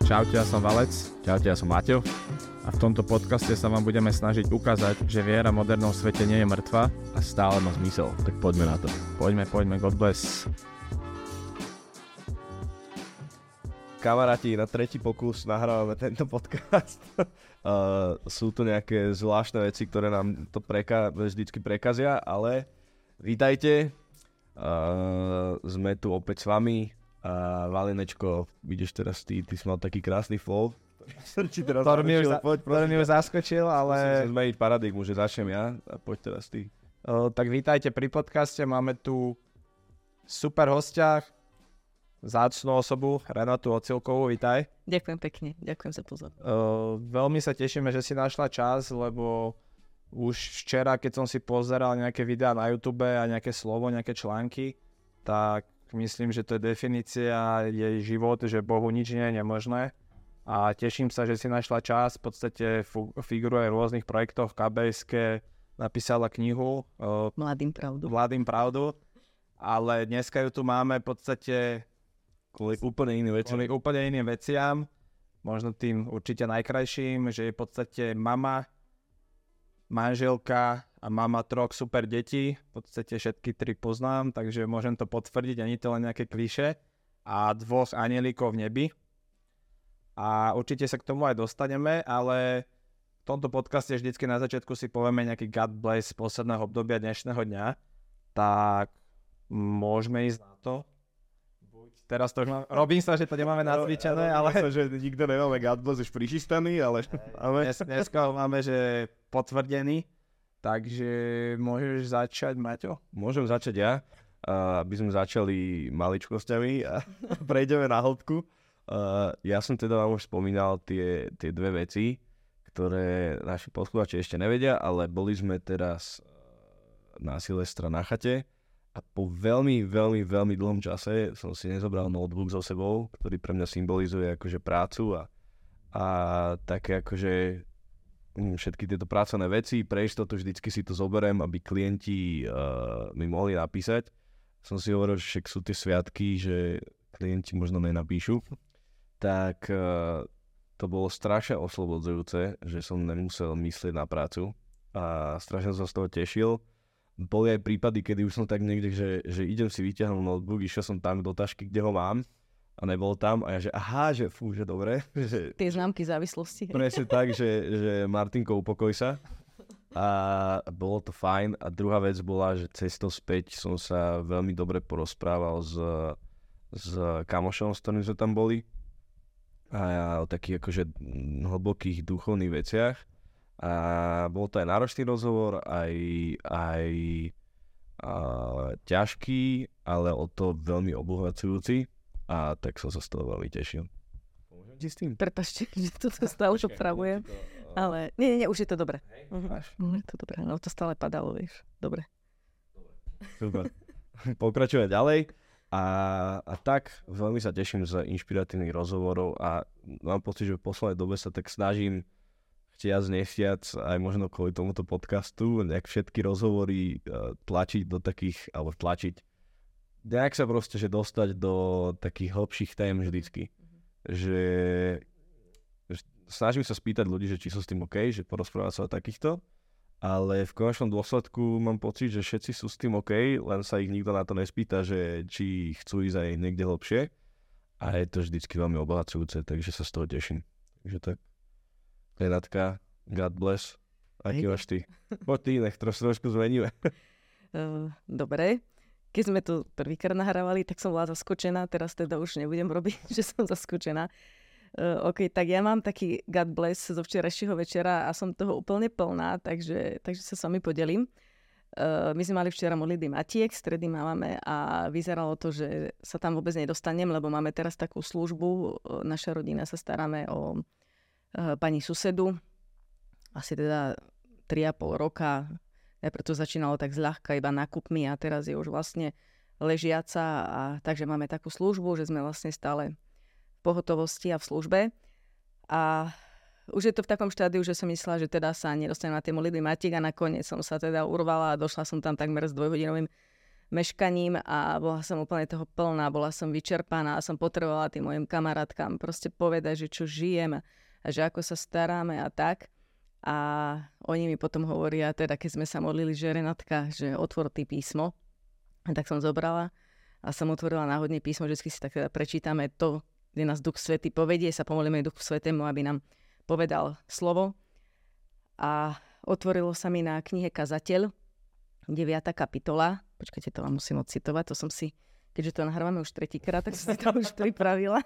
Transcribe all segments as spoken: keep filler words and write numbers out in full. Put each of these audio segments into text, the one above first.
Čaute, ja som Valec. Čaute, ja som Maťo. A v tomto podcaste sa vám budeme snažiť ukázať, že viera v modernom svete nie je mŕtva a stále má zmysel. Tak poďme na to. Poďme, poďme, God bless. Kamaráti, na tretí pokus nahrávame tento podcast. uh, sú tu nejaké zvláštne veci, ktoré nám to preka- vždycky prekazia, ale vítajte. Uh, sme tu opäť s vami. A Valinečko, vidíš teraz ty, ty si mal taký krásny flow. Ktorý mi už, za, mi už zaskočil, ale... Musím zmeniť paradigmu, že začnem ja a poď teraz ty. Uh, tak vítajte pri podcaste, máme tu super hostia, vzácnu osobu, Renatu Ocilkovú, vítaj. Ďakujem pekne, ďakujem za pozornosť. Uh, veľmi sa tešíme, že si našla čas, lebo už včera, keď som si pozeral nejaké videá na YouTube a nejaké slovo, nejaké články, tak myslím, že to je definícia jej život, že Bohu nič nie je nemožné. A teším sa, že si našla čas, v podstate fu- figuruje v rôznych projektoch, v ká bé eske napísala knihu uh, Mladým pravdu. Mladým pravdu, ale dneska ju tu máme v podstate kvôli úplne iným veciam. Kvôli úplne iným veciam, možno tým určite najkrajším, že je v podstate mama, manželka a mama troch super detí, v podstate všetky tri poznám, takže môžem to potvrdiť, ani to len nejaké klišé, a dvoch anielikov v nebi. A určite sa k tomu aj dostaneme, ale v tomto podcaste vždycky na začiatku si povieme nejaký God bless z posledného obdobia dnešného dňa, tak môžeme ísť na to. Teraz to už mám, robím sa, že to nemáme nacvičené, ale... Sa, že nikto nemáme God bless už prichystaný, ale... Dnes, dneska ho máme, že potvrdený. Takže môžeš začať, Maťo? Môžem začať ja, uh, aby sme začali maličkosťami a prejdeme na hĺbku. Uh, ja som teda vám už spomínal tie, tie dve veci, ktoré naši poslucháči ešte nevedia, ale boli sme teraz uh, na Silvestra na chate a po veľmi, veľmi, veľmi dlhom čase som si nezobral notebook so sebou, ktorý pre mňa symbolizuje akože prácu a, a také akože všetky tieto pracovné veci, pre istotu vždycky si to zoberiem, aby klienti uh, mi mohli napísať. Som si hovoril, že však sú tie sviatky, že klienti možno nenapíšu. Tak uh, to bolo strašne oslobodzujúce, že som nemusel myslieť na prácu a strašne som sa z toho tešil. Boli aj prípady, kedy už som tak niekde, že, že idem si vyťahnuť notebook, išiel som tam do tašky, kde ho mám, a nebol tam a ja, že aha, že fú, že dobre. Že, tie známky závislosti. Presne tak, že, že Martinko, upokoj sa. A bolo to fajn. A druhá vec bola, že cestou späť som sa veľmi dobre porozprával s, s kamošom, s ktorým sme tam boli. A o takých akože hlbokých duchovných veciach. A bol to aj náročný rozhovor, aj, aj a, ťažký, ale o to veľmi obohacujúci. A tak som sa z toho veľmi tešil. Pomôžem ti s tým? Prepáčte, že to stále už opravujem. To, uh... Ale nie, nie, nie, už je to dobré. Uh-huh. Uh, je to dobré, no to stále padalo, vieš. Dobre. Super. Pokračujeme ďalej. A, a tak veľmi sa teším z inšpiratívnych rozhovorov a mám pocit, že v poslednej dobe sa tak snažím chtiac, nechtiac, aj možno kvôli tomuto podcastu, nejak všetky rozhovory uh, tlačiť do takých, alebo tlačiť, nejak sa proste, že dostať do takých hlbších tém vždycky. Mm-hmm. Že, že snažím sa spýtať ľudí, že či sú s tým OK, že porozprávať sa o takýchto, ale v konečnom dôsledku mám pocit, že všetci sú s tým OK, len sa ich nikto na to nespýta, že či chcú ísť aj niekde hlbšie. A je to vždycky veľmi obohacujúce, takže sa z toho teším. Takže tak. Renatka, God bless. Aký máš ty? Poď ty, nech troš, trošku zmeníme. Uh, dobre. Keď sme tu prvýkrát nahrávali, tak som bola zaskočená, teraz teda už nebudem robiť, že som zaskočená. Uh, OK, tak ja mám taký God bless zo včerajšieho večera a som toho úplne plná, takže, takže sa s vami podelím. Uh, my sme mali včera modlitby Matiek, stredy máme a vyzeralo to, že sa tam vôbec nedostanem, lebo máme teraz takú službu. Naša rodina sa staráme o uh, pani susedu, asi teda tri a pol roka. Najprv to začínalo tak zľahka iba nákupmi a teraz je už vlastne ležiaca, a takže máme takú službu, že sme vlastne stále v pohotovosti a v službe. A už je to v takom štádiu, že som myslela, že teda sa nedostanem na tie modlitby Matiek a nakoniec som sa teda urvala a došla som tam takmer s dvojhodinovým meškaním a bola som úplne toho plná, bola som vyčerpaná a som potrebovala tým mojim kamarátkam proste povedať, že čo žijem a že ako sa staráme a tak. A oni mi potom hovoria, teda keď sme sa modlili, že Renátka, že otvor ty písmo. A tak som zobrala a som otvorila náhodne písmo, vždycky si tak teda prečítame to, kde nás Duch Svätý povedie, sa pomolíme Duchu Svätému, aby nám povedal slovo. A otvorilo sa mi na knihe Kazateľ, deviata kapitola. Počkajte, to vám musím odcitovať, to som si, keďže to nahrávame už tretíkrát, tak som si to už pripravila.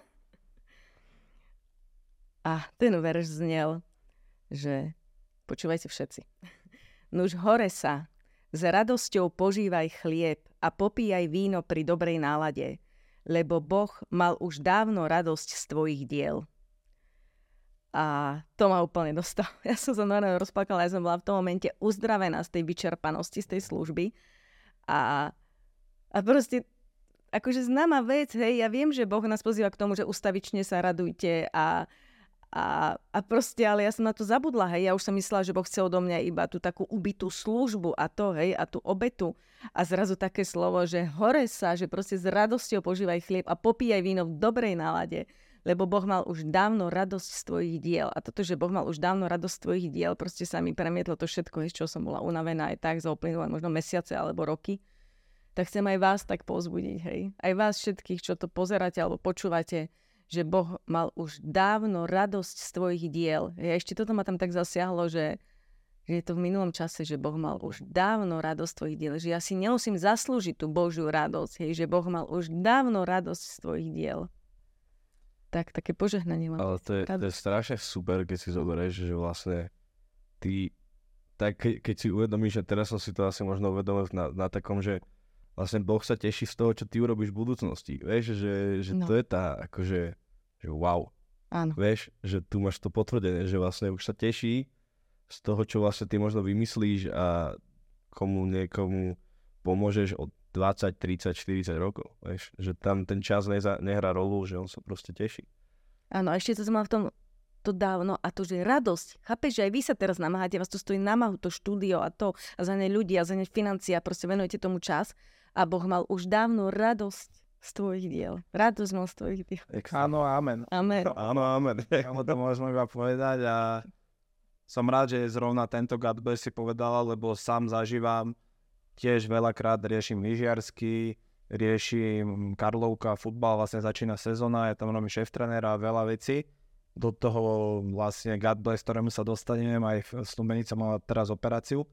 A ten verš znel, že počúvajte všetci. Nuž hore sa, s radosťou požívaj chlieb a popíjaj víno pri dobrej nálade, lebo Boh mal už dávno radosť z tvojich diel. A to ma úplne dostalo. Ja som sa normálne rozplakala, ja som bola v tom momente uzdravená z tej vyčerpanosti, z tej služby. A, a proste, akože známa vec, hej, ja viem, že Boh nás pozýva k tomu, že ustavične sa radujte a, a, a proste, ale ja som na to zabudla, hej, ja už som myslela, že Boh chcel do mňa iba tú takú ubitú službu a to, hej, a tú obetu. A zrazu také slovo, že hore sa, že proste s radosťou požívaj chlieb a popíjaj víno v dobrej nálade, lebo Boh mal už dávno radosť z tvojich diel. A toto, že Boh mal už dávno radosť z tvojich diel, proste sa mi premietlo to všetko, z čoho som bola unavená aj tak za uplynulé možno mesiace alebo roky. Tak chcem aj vás tak povzbudiť, hej. Aj vás všetkých, čo to pozeráte alebo počúvate, že Boh mal už dávno radosť z tvojich diel. Ja ešte toto ma tam tak zasiahlo, že, že je to v minulom čase, že Boh mal už dávno radosť z tvojich diel. Že ja si nemusím zaslúžiť tú Božiu radosť, hej, že Boh mal už dávno radosť z tvojich diel. Tak, také požehnanie mám. Ale to je, to je strašne super, keď si zoberieš, že vlastne ty, tak ke, keď si uvedomíš, že teraz som si to asi možno uvedomil na, na takom, že vlastne Boh sa teší z toho, čo ty urobíš v budúcnosti. Vieš, že, že no. to je tá, akože, že wow. Áno. Vieš, že tu máš to potvrdené, že vlastne už sa teší z toho, čo vlastne ty možno vymyslíš a komu niekomu pomôžeš od dvadsať, tridsať, štyridsať rokov, vieš, že tam ten čas neza, nehrá rolu, že on sa proste teší. Áno, a ešte to som mal v tom to dávno a to, že radosť, chápeš, že aj vy sa teraz namáhate, vás to stojí námahu, to štúdio a to, a za ne ľudia, a za ne financia, proste venujete tomu čas a Boh mal už dávno radosť z tvojich diel. Radosť mal z tvojich diel. Áno, amen. Amen. Áno, amen. Áno, to môžeme iba povedať a som rád, že zrovna tento God bless si povedala, lebo sám zažívam. Tiež veľakrát riešim lyžiarsky, riešim Karlovka, futbal, vlastne začína sezóna, ja tam robím šéf-trenéra a veľa vecí. Do toho vlastne God bless, ktorému sa dostanem, aj snúbenica mala teraz operáciu.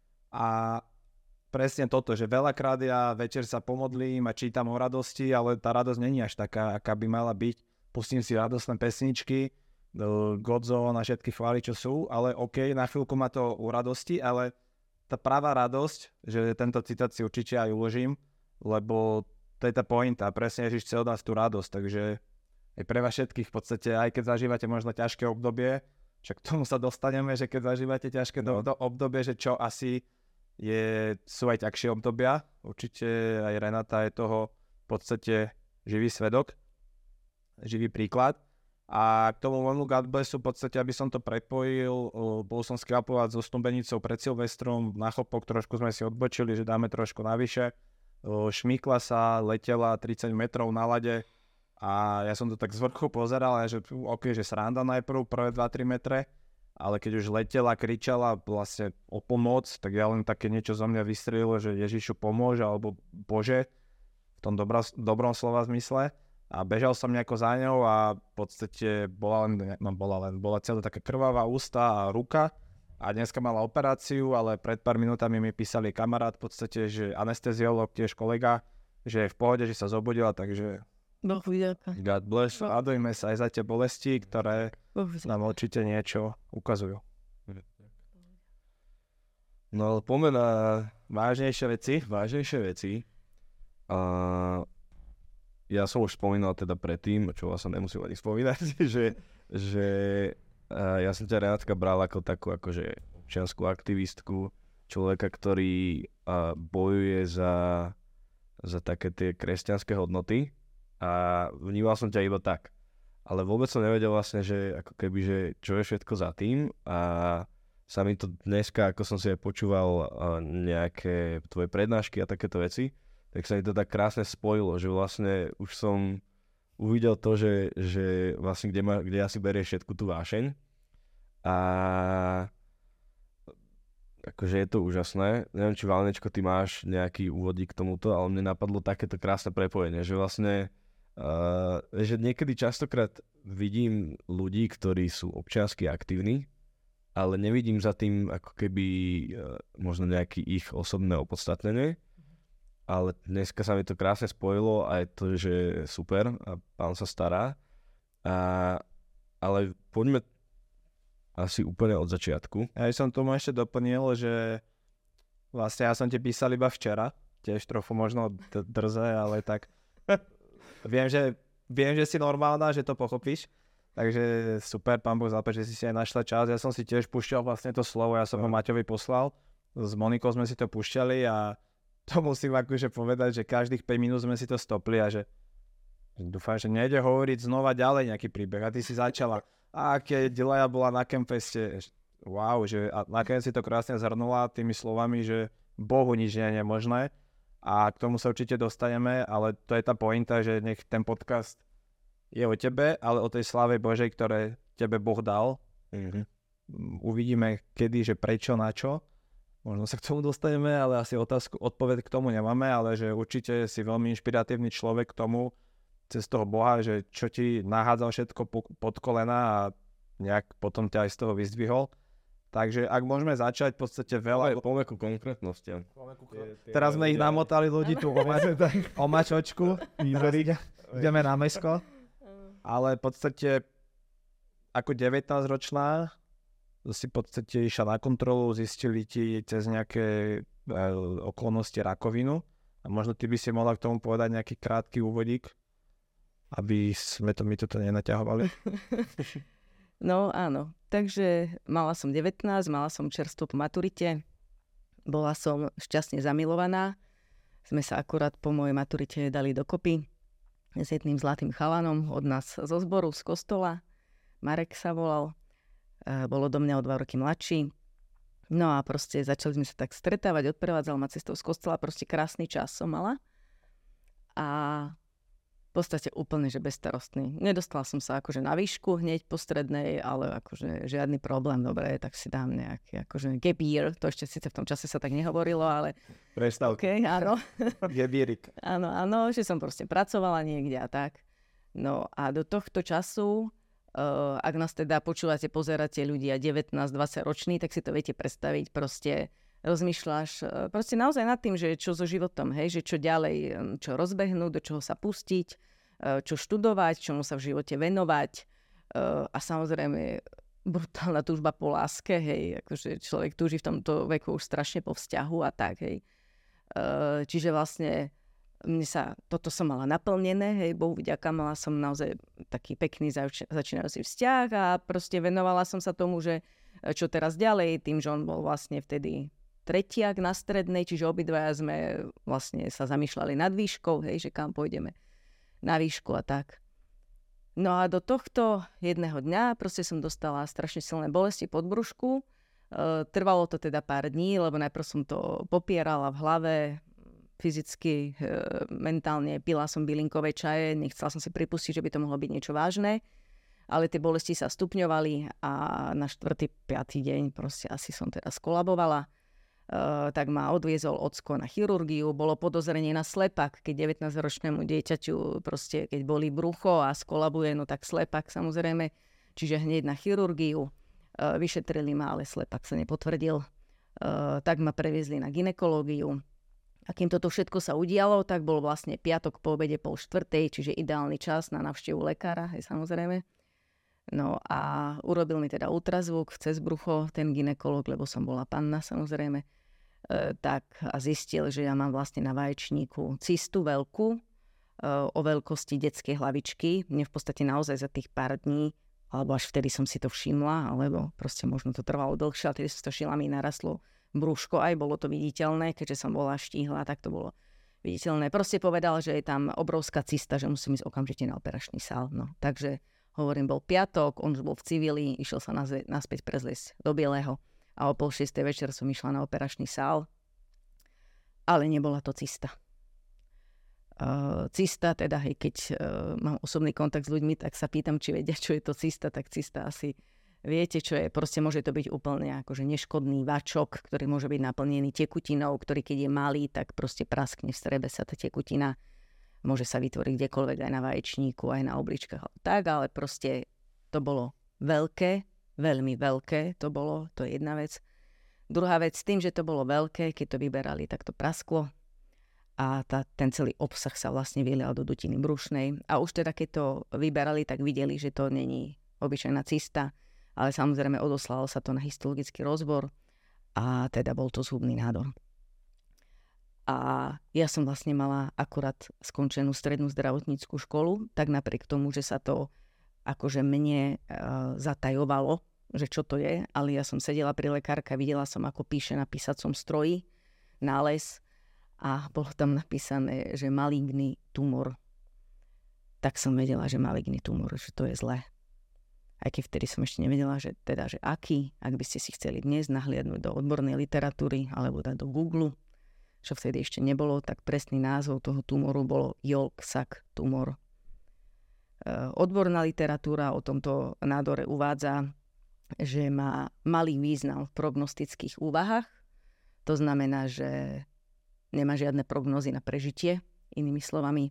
A presne toto, že veľakrát ja večer sa pomodlím a čítam o radosti, ale tá radosť není až taká, aká by mala byť. Pustím si radostné pesničky, Godzone a všetky chvály, čo sú, ale OK, na chvíľku má to u radosti, ale tá pravá radosť, že tento citát si určite aj uložím, lebo to je tá pointa, presne Ježiš chcel dať tú radosť, takže aj pre vás všetkých v podstate, aj keď zažívate možno ťažké obdobie, však k tomu sa dostaneme, že keď zažívate ťažké no. do, obdobie, že čo asi je, sú aj ťažšie obdobia, určite aj Renata je toho v podstate živý svedok, živý príklad. A k tomu môjmu God blessu, v podstate, aby som to prepojil, bol som skrapovať so snúbenicou pred Silvestrom, na chopok trošku sme si odbočili, že dáme trošku navyše. Šmykla sa, letela tridsať metrov na lade a ja som to tak z vrchu pozeral, že ok, že sranda najprv, prvé dva tri metre, ale keď už letela, kričala vlastne o pomoc, tak ja len také niečo zo mňa vystrelilo, že Ježišu pomôže, alebo Bože, v tom dobra, dobrom slova zmysle. A bežal som nejako za ňou a v podstate bola len, no bola len, bola celá taká krvavá ústa a ruka a dneska mala operáciu, ale pred pár minútami mi písali kamarát v podstate, že anesteziolog, tiež kolega, že je v pohode, že sa zobudila, takže Boh vďaka. God bless. Radujme sa aj za tie bolesti, ktoré nám určite niečo ukazujú. No ale poďme na vážnejšie veci. Vážnejšie veci. A ja som už spomínal teda predtým, čo vlastne nemusím ani spomínať, že, že ja som ťa, Renátka, bral ako takú akože občiansku aktivistku, človeka, ktorý bojuje za, za také tie kresťanské hodnoty a vnímal som ťa iba tak. Ale vôbec som nevedel vlastne, že ako keby, že čo je všetko za tým a sa mi to dneska, ako som si aj počúval nejaké tvoje prednášky a takéto veci, tak sa mi to tak krásne spojilo, že vlastne už som uvidel to, že, že vlastne kde, ma, kde asi berie všetku tú vášeň. A akože je to úžasné. Neviem, či Valnečko, ty máš nejaký úvodík k tomuto, ale mne napadlo takéto krásne prepojenie, že vlastne uh, že niekedy častokrát vidím ľudí, ktorí sú občiansky aktívni, ale nevidím za tým ako keby uh, možno nejaký ich osobné opodstatnenie. Ale dneska sa mi to krásne spojilo a je to, že super a pán sa stará. A, ale poďme asi úplne od začiatku. Ja som tomu ešte doplnil, že vlastne ja som ti písal iba včera, tiež trochu možno d- drze, ale tak viem, že, viem, že si normálna, že to pochopíš. Takže super, pán Boh zaplať, že si si aj našla čas. Ja som si tiež púšťal vlastne to slovo, ja som ho Maťovi poslal. S Monikou sme si to púšťali a to musím akože povedať, že každých päť minút sme si to stopli a že dúfam, že nejde hovoriť znova ďalej nejaký príbeh. A ty si začala, a keď Dileja bola na Campfeste, wow, že a nakoniec si to krásne zhrnula tými slovami, že Bohu nič nie je nemožné a k tomu sa určite dostaneme, ale to je tá pointa, že nech ten podcast je o tebe, ale o tej sláve Božej, ktoré tebe Boh dal. Mm-hmm. Uvidíme kedy, že prečo, na čo. Možno sa k tomu dostaneme, ale asi otázku, odpoveď k tomu nemáme, ale že určite si veľmi inšpiratívny človek k tomu, cez toho Boha, že čo ti nahádzal všetko pod kolena a nejak potom ťa aj z toho vyzdvihol. Takže ak môžeme začať, v podstate veľa... Poďme ku konkrétnostiam. Teraz sme ich namotali ľudí tu o mačočku, ideme na mesko. Ale v podstate ako devätnásťročná si v podstate išla na kontrolu, zistili ti cez nejaké okolnosti rakovinu. A možno ty by si mohla k tomu povedať nejaký krátky úvodík, aby sme to my toto nenaťahovali. No áno, takže mala som devätnásť, mala som čerstvo po maturite, bola som šťastne zamilovaná, sme sa akurát po mojej maturite dali dokopy s jedným zlatým chalanom od nás zo zboru, z kostola, Marek sa volal, bolo do mňa o dva roky mladší, no a proste začali sme sa tak stretávať, odprevádzal ma cestou z kostola, proste krásny čas som mala a v podstate úplne, že bezstarostný. Nedostala som sa akože na výšku hneď po strednej, ale akože žiadny problém, dobre, tak si dám nejaký akože gap year, to ešte síce v tom čase sa tak nehovorilo, ale... Prestav. OK, áno. Gap yearik. Áno, áno, že som proste pracovala niekde a tak. No a do tohto času, uh, ak nás teda počúvate, pozeráte ľudia devätnásť dvadsať roční, tak si to viete predstaviť, proste rozmýšľaš uh, proste naozaj nad tým, že čo so životom, hej, že čo ďalej, čo rozbehnúť, do čoho sa pustiť, uh, čo študovať, čomu sa v živote venovať uh, a samozrejme brutálna túžba po láske, hej, akože človek túži v tomto veku už strašne po vzťahu a tak, hej. Uh, čiže vlastne mne sa, toto som mala naplnené, hej, Bohu vďaka, mala som naozaj taký pekný zač- začínajúci vzťah a proste venovala som sa tomu, že čo teraz ďalej, tým, že on bol vlastne vtedy tretiak na strednej, čiže obidvaja sme vlastne sa zamýšľali nad výškou, hej, že kam pôjdeme na výšku a tak. No a do tohto jedného dňa proste som dostala strašne silné bolesti pod brúšku. E, trvalo to teda pár dní, lebo najprv som to popierala v hlave, fyzicky, e, mentálne, pila som bylinkové čaje, nechcela som si pripustiť, že by to mohlo byť niečo vážne, ale tie bolesti sa stupňovali a na štvrtý, piatý deň proste asi som teda skolabovala. E, tak ma odviezol ocko na chirurgiu, bolo podozrenie na slepak, keď devätnásťročnému dieťaťu proste, keď boli brucho a skolabuje, no tak slepak samozrejme, čiže hneď na chirurgiu. E, vyšetrili ma, ale slepak sa nepotvrdil. E, tak ma previezli na gynekológiu. A kým toto všetko sa udialo, tak bol vlastne piatok po obede pol štvrtej, čiže ideálny čas na návštevu lekára, hej, samozrejme. No a urobil mi teda ultrazvuk cez brucho, ten gynekolog, lebo som bola panna, samozrejme. E, tak a zistil, že ja mám vlastne na vaječníku cystu veľkú, e, o veľkosti detskej hlavičky. Mne v podstate naozaj za tých pár dní, alebo až vtedy som si to všimla, alebo proste možno to trvalo dlhšie, ale tedy som to všimla, mi narastlo brúško, aj bolo to viditeľné, keďže som bola štíhla, tak to bolo viditeľné. Proste povedal, že je tam obrovská cysta, že musím ísť okamžite na operačný sál. No, takže hovorím, bol piatok, on už bol v civili, išiel sa nazve, naspäť prezliesť do bieleho a o pol šiestej večer som išla na operačný sál, ale nebola to cysta. Uh, cysta, teda hej, keď uh, mám osobný kontakt s ľuďmi, tak sa pýtam, či vedia, čo je to cysta, tak cysta asi viete, čo je. Proste môže to byť úplne akože neškodný vačok, ktorý môže byť naplnený tekutinou, ktorý keď je malý, tak proste praskne v strebe sa tá tekutina. Môže sa vytvoriť kdekoľvek, aj na vaječníku, aj na obličkách. Tak, ale proste to bolo veľké, veľmi veľké to bolo, to je jedna vec. Druhá vec, s tým, že to bolo veľké, keď to vyberali, tak to prasklo. A tá, ten celý obsah sa vlastne vylial do dutiny brušnej. A už teda, keď to vyberali, tak videli, že to není obyčajná cysta, ale samozrejme odoslalo sa to na histologický rozbor a teda bol to zhubný nádor. A ja som vlastne mala akurát skončenú strednú zdravotníckú školu, tak napriek tomu, že sa to akože mne e, zatajovalo, že čo to je, ale ja som sedela pri lekárke, videla som, ako píše na písacom stroji nález, a bolo tam napísané, že maligný tumor. Tak som vedela, že maligný tumor, že to je zlé. Aj keď vtedy som ešte nevedela, že teda, že aký, ak by ste si chceli dnes nahliadnúť do odbornej literatúry alebo dať do Google, čo vtedy ešte nebolo, tak presný názov toho tumoru bolo Yolk-Sac tumor. Odborná literatúra o tomto nádore uvádza, že má malý význam v prognostických úvahách. To znamená, že nemá žiadne prognózy na prežitie, inými slovami,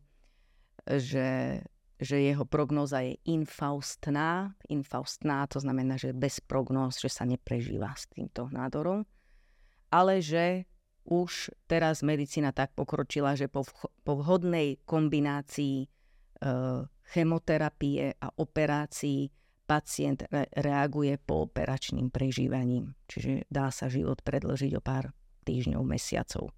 že, že jeho prognóza je infaustná. Infaustná, to znamená, že bez prognóz, že sa neprežíva s týmto nádorom. Ale že už teraz medicína tak pokročila, že po, po vhodnej kombinácii e, chemoterapie a operácií pacient re, reaguje po operačným prežívaním. Čiže dá sa život predĺžiť o pár týždňov, mesiacov.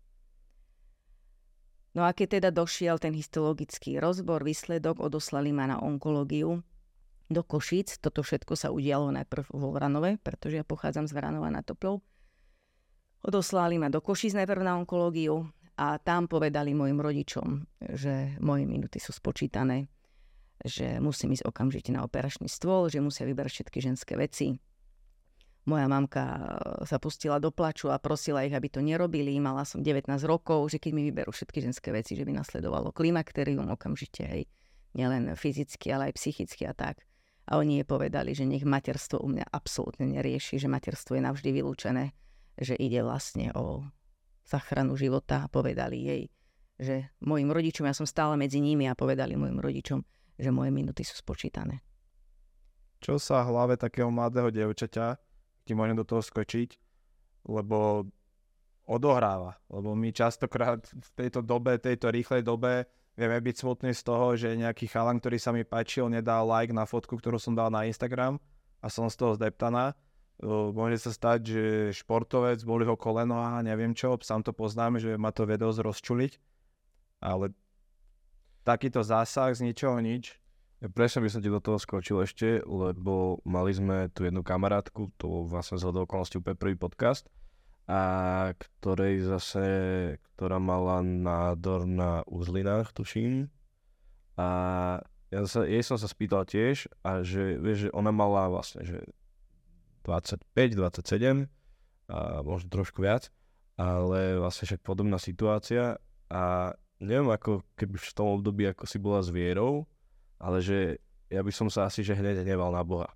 No a keď teda došiel ten histologický rozbor, výsledok, odoslali ma na onkológiu do Košíc. Toto všetko sa udialo najprv vo Vranove, pretože ja pochádzam z Vranova nad Topľou. Odoslali ma do Košíc najprv na onkológiu a tam povedali mojim rodičom, že moje minúty sú spočítané, že musím ísť okamžite na operačný stôl, že musia vyberať všetky ženské veci. Moja mamka sa pustila do plaču a prosila ich, aby to nerobili. Mala som devätnásť rokov, že keď mi vyberú všetky ženské veci, že by nasledovalo klimakterium okamžite, hej, nielen fyzicky, ale aj psychicky a tak. A oni jej povedali, že nech materstvo u mňa absolútne nerieši, že materstvo je navždy vylúčené, že ide vlastne o záchranu života. A povedali jej, že mojim rodičom, ja som stále medzi nimi a povedali mojim rodičom, že moje minúty sú spočítané. Čo sa v hlave takého mladého dievčaťa, ti môžem do toho skočiť, lebo odohráva. Lebo my častokrát v tejto dobe, tejto rýchlej dobe vieme byť smutní z toho, že nejaký chalan, ktorý sa mi páčil, nedal like na fotku, ktorú som dal na Instagram a som z toho zdeptaná. Môže sa stať, že športovec, boli ho koleno a neviem čo, sám to poznám, že ma to vie dosť rozčuliť. Ale takýto zásah z ničoho nič. Ja presne by som ti do toho skočil ešte, lebo mali sme tu jednu kamarátku, to vlastne z hodou okolností úplne prvý podcast, a ktorej zase, ktorá mala nádor na uzlinách, tuším. A ja sa, jej som sa spýtal tiež, a že, vieš, že ona mala vlastne, že dvadsaťpäť dvadsaťsedem, a možno trošku viac, ale vlastne však podobná situácia a neviem, ako keby v tom období, ako si bola s vierou, ale že ja by som sa asi že hneď hneval na Boha.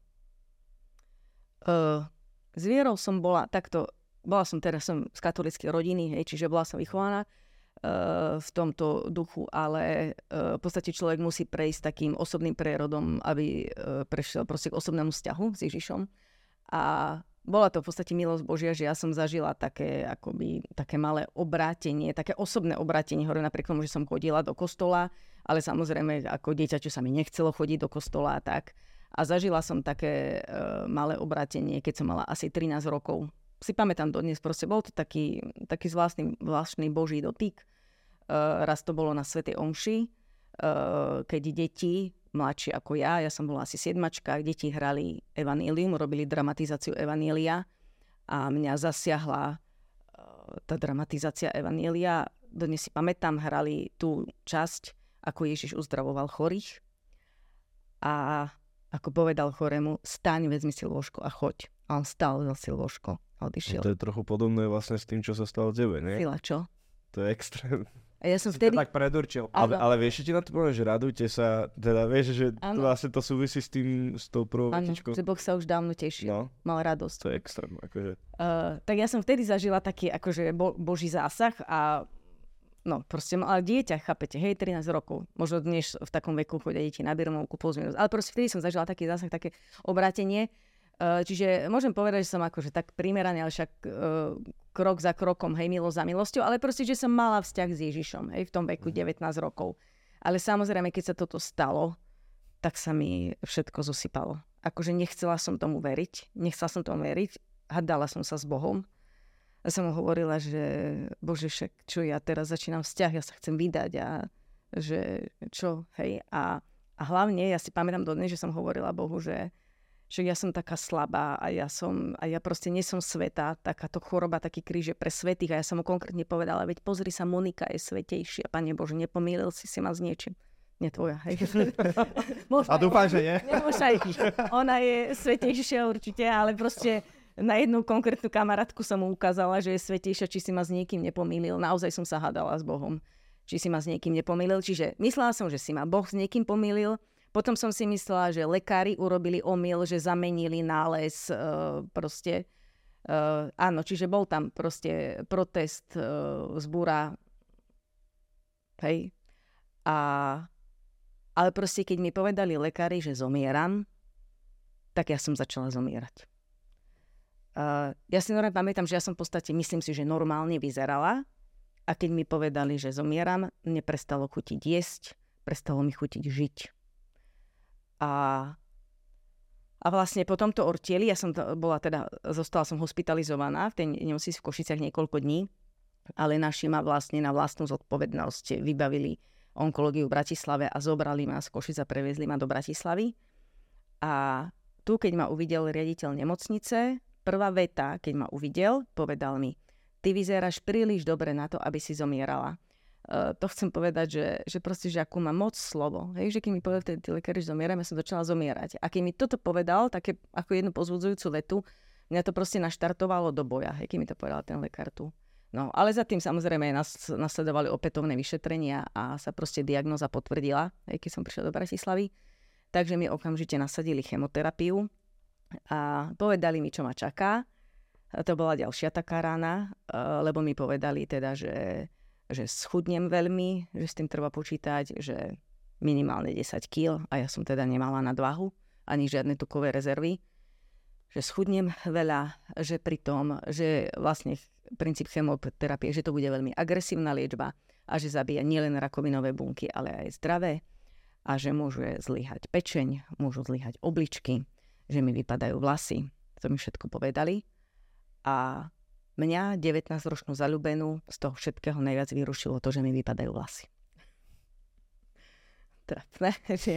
Uh, s vierou som bola takto, bola som teraz som z katolíckej rodiny, hej, čiže bola som vychovaná uh, v tomto duchu, ale uh, v podstate človek musí prejsť takým osobným prerodom, aby uh, prešiel proste k osobnému vzťahu s Ježišom. A bola to v podstate milosť Božia, že ja som zažila také, akoby, také malé obrátenie, také osobné obrátenie, hovorím napriek tomu, že som chodila do kostola, ale samozrejme ako dieťaťu sa mi nechcelo chodiť do kostola a tak. A zažila som také uh, malé obrátenie, keď som mala asi trinásť rokov. Si pamätám dodnes, proste bol to taký, taký zvláštny, zvláštny Boží dotyk. Uh, raz to bolo na svätej omši, uh, keď deti mladšie ako ja, ja som bola asi siedmačka, deti hrali evanílium, robili dramatizáciu evanília a mňa zasiahla uh, tá dramatizácia evanília. Dnes si pamätám, hrali tú časť, ako Ježiš uzdravoval chorých a ako povedal chorému, staň, vezmi si lôžko a choď. A on stal, vzal si lôžko a odišiel. To je trochu podobné vlastne s tým, čo sa stalo tebe, nie? Sila, čo? To je extrém. A ja som si vtedy... to tak predurčil. Ale, ale vieš, čo ti na to poviem, že radujte sa, teda vieš, že to vlastne to súvisí s tým, s tou prvou vetičkou. Áno, že Boh sa už dávno tešil, No. mal radosť. To je extrém, akože. Uh, tak ja som vtedy zažila taký akože bo, boží zásah a no proste mala dieťa, chápete, hej, trinásť rokov. Možno dnes v takom veku chodia deti na birmovku plus minus, ale proste vtedy som zažila taký zásah, také obrátenie. Uh, čiže môžem povedať, že som akože tak primeraný, ale však uh, krok za krokom, hej, milosť za milosťou, ale proste, že som mala vzťah s Ježišom, hej, v tom veku devätnásť rokov. Ale samozrejme, keď sa toto stalo, tak sa mi všetko zosypalo. Akože nechcela som tomu veriť, nechcela som tomu veriť, hádala som sa s Bohom. A som mu hovorila, že Bože, však čo ja teraz začínam vzťah, ja sa chcem vydať a že čo, hej. A, a hlavne, ja si pamätám dodnes, že som hovorila Bohu, že že ja som taká slabá a ja som, a ja proste nie som sveta, takáto choroba, taký kríž je pre svätých a ja som mu konkrétne povedala, veď pozri sa, Monika je svätejšia, Pane Bože, nepomýlil si si ma s niečím. Nie tvoja, hej. A dúfam, že nie. Ona je svätejšia určite, ale proste na jednu konkrétnu kamarátku som mu ukázala, že je svätejšia, či si ma s niekým nepomýlil. Naozaj som sa hádala s Bohom, či si ma s niekým nepomýlil. Čiže myslela som, že si ma Boh s niekým pomýlil. Potom som si myslela, že lekári urobili omyl, že zamenili nález, uh, proste. Uh, áno, čiže bol tam proste protest, uh, zbúra. Hej. A, ale proste, keď mi povedali lekári, že zomieram, tak ja som začala zomierať. Uh, ja si normálne pamätám, že ja som v podstate, myslím si, že normálne vyzerala. A keď mi povedali, že zomieram, mne prestalo chutiť jesť, prestalo mi chutiť žiť. A, a vlastne po tomto ortieli, ja som to, bola teda, zostala som hospitalizovaná v tej nemocnici v Košiciach niekoľko dní, ale naši ma vlastne na vlastnú zodpovednosť vybavili onkológiu v Bratislave a zobrali ma z Košic a previezli ma do Bratislavy. A tu, keď ma uvidel riaditeľ nemocnice, prvá veta, keď ma uvidel, povedal mi, ty vyzeráš príliš dobre na to, aby si zomierala. Uh, to chcem povedať, že, že proste, že akú má moc slovo. Hej, že keď mi povedal tí lekári, že zomieram, ja som začala zomierať. A keď mi toto povedal, také ako jednu pozbudzujúcu vetu, mňa to proste naštartovalo do boja. Hej, keď mi to povedal ten lekár tu. No, ale za tým samozrejme nas, nasledovali opätovné vyšetrenia a sa proste diagnóza potvrdila, hej, keď som prišla do Bratislavy. Takže mi okamžite nasadili chemoterapiu a povedali mi, čo ma čaká. A to bola ďalšia taká rána, uh, lebo mi povedali teda, že že schudnem veľmi, že s tým treba počítať, že minimálne desať kíl a ja som teda nemala nadváhu, ani žiadne tukové rezervy, že schudnem veľa, že pritom, že vlastne princíp chemoterapie, že to bude veľmi agresívna liečba a že zabíja nielen rakovinové bunky, ale aj zdravé a že môže zlyhať pečeň, môžu zlyhať obličky, že mi vypadajú vlasy. To mi všetko povedali a mňa, devätnásťročnú zaľúbenú, z toho všetkého najviac vyrušilo to, že mi vypadajú vlasy. Trapné, že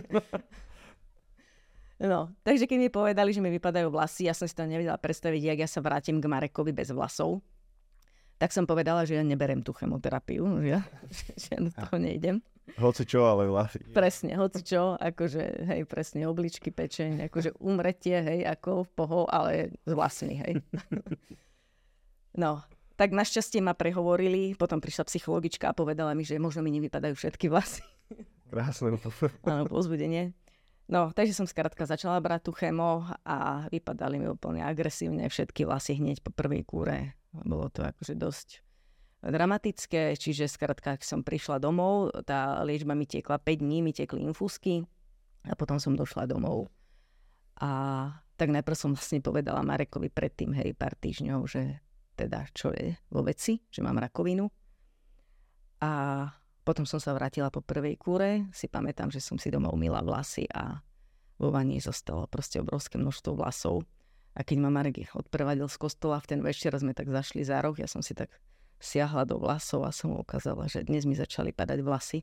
No, takže keď mi povedali, že mi vypadajú vlasy, ja som si to nevedela predstaviť, jak ja sa vrátim k Marekovi bez vlasov. Tak som povedala, že ja neberem tú chemoterapiu, že ja, že ja do toho nejdem. Hoci čo, ale vlasy. Presne, hoci čo, akože, hej, presne, obličky, pečeň, akože umretie, hej, ako v poho, ale s vlasmi, hej. No, tak našťastie ma prehovorili, potom prišla psychologička a povedala mi, že možno mi nevypadajú všetky vlasy. Krásne. Áno, povzbudenie. No, takže som skrátka začala brať tú chemo a vypadali mi úplne agresívne všetky vlasy hneď po prvej kúre. Bolo to akože dosť dramatické, čiže skrátka, keď som prišla domov, tá liečba mi tiekla päť dní, mi tiekli infúzky a potom som došla domov. A tak najprv som vlastne povedala Marekovi predtým, hej, pár týždňov, že teda čo je vo veci, že mám rakovinu. A potom som sa vrátila po prvej kúre, si pamätám, že som si doma umýla vlasy a vo vani zostalo proste obrovské množstvo vlasov. A keď ma Marek odprevadil z kostola, v ten večer sme tak zašli za roh, ja som si tak siahla do vlasov a som mu ukázala, že dnes mi začali padať vlasy.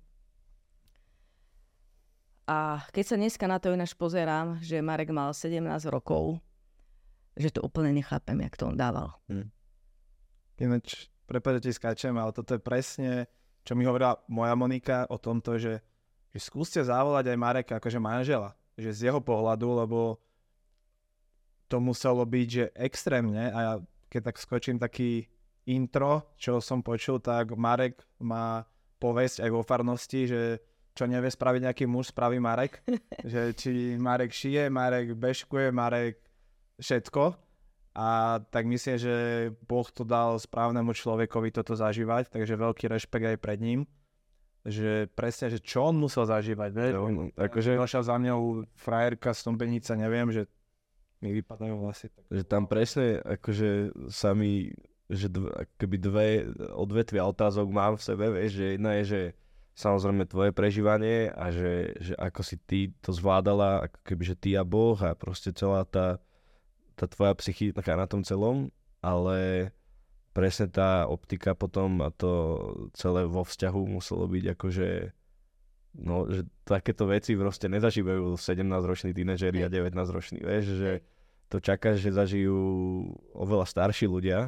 A keď sa dneska na to ináč pozerám, že Marek mal sedemnásť rokov, že to úplne nechápem, jak to on dával. Hmm. Ináč, prepáčte, ti skáčem, ale toto je presne, čo mi hovorila moja Monika o tomto, že, že skúste zavolať aj Mareka akože manžela, že z jeho pohľadu, lebo to muselo byť, že extrémne, a ja keď tak skočím taký intro, čo som počul, tak Marek má povesť aj vo farnosti, že čo nevie spraviť nejaký muž, spraví Marek. Že či Marek šije, Marek bežkuje, Marek všetko. A tak myslím, že Boh to dal správnemu človekovi toto zažívať, takže veľký rešpekt aj pred ním. Že presne, že čo on musel zažívať. No, no, akože... Došiel za mňou frajerka, stombenica, neviem, že mi vypadajú vlasy. Tak... Že tam presne, akože sa mi, že dve, akoby dve odvetvia otázok mám v sebe, vieš, že jedna je, že samozrejme tvoje prežívanie a že, že ako si ty to zvládala, ako keby, že ty a Boh a proste celá tá, tá tvoja psychika na tom celom, ale presne tá optika potom a to celé vo vzťahu muselo byť akože, no, že takéto veci proste nezažívajú sedemnásťroční tínedžeri a devätnásťroční, vieš, že to čakáš, že zažijú oveľa starší ľudia,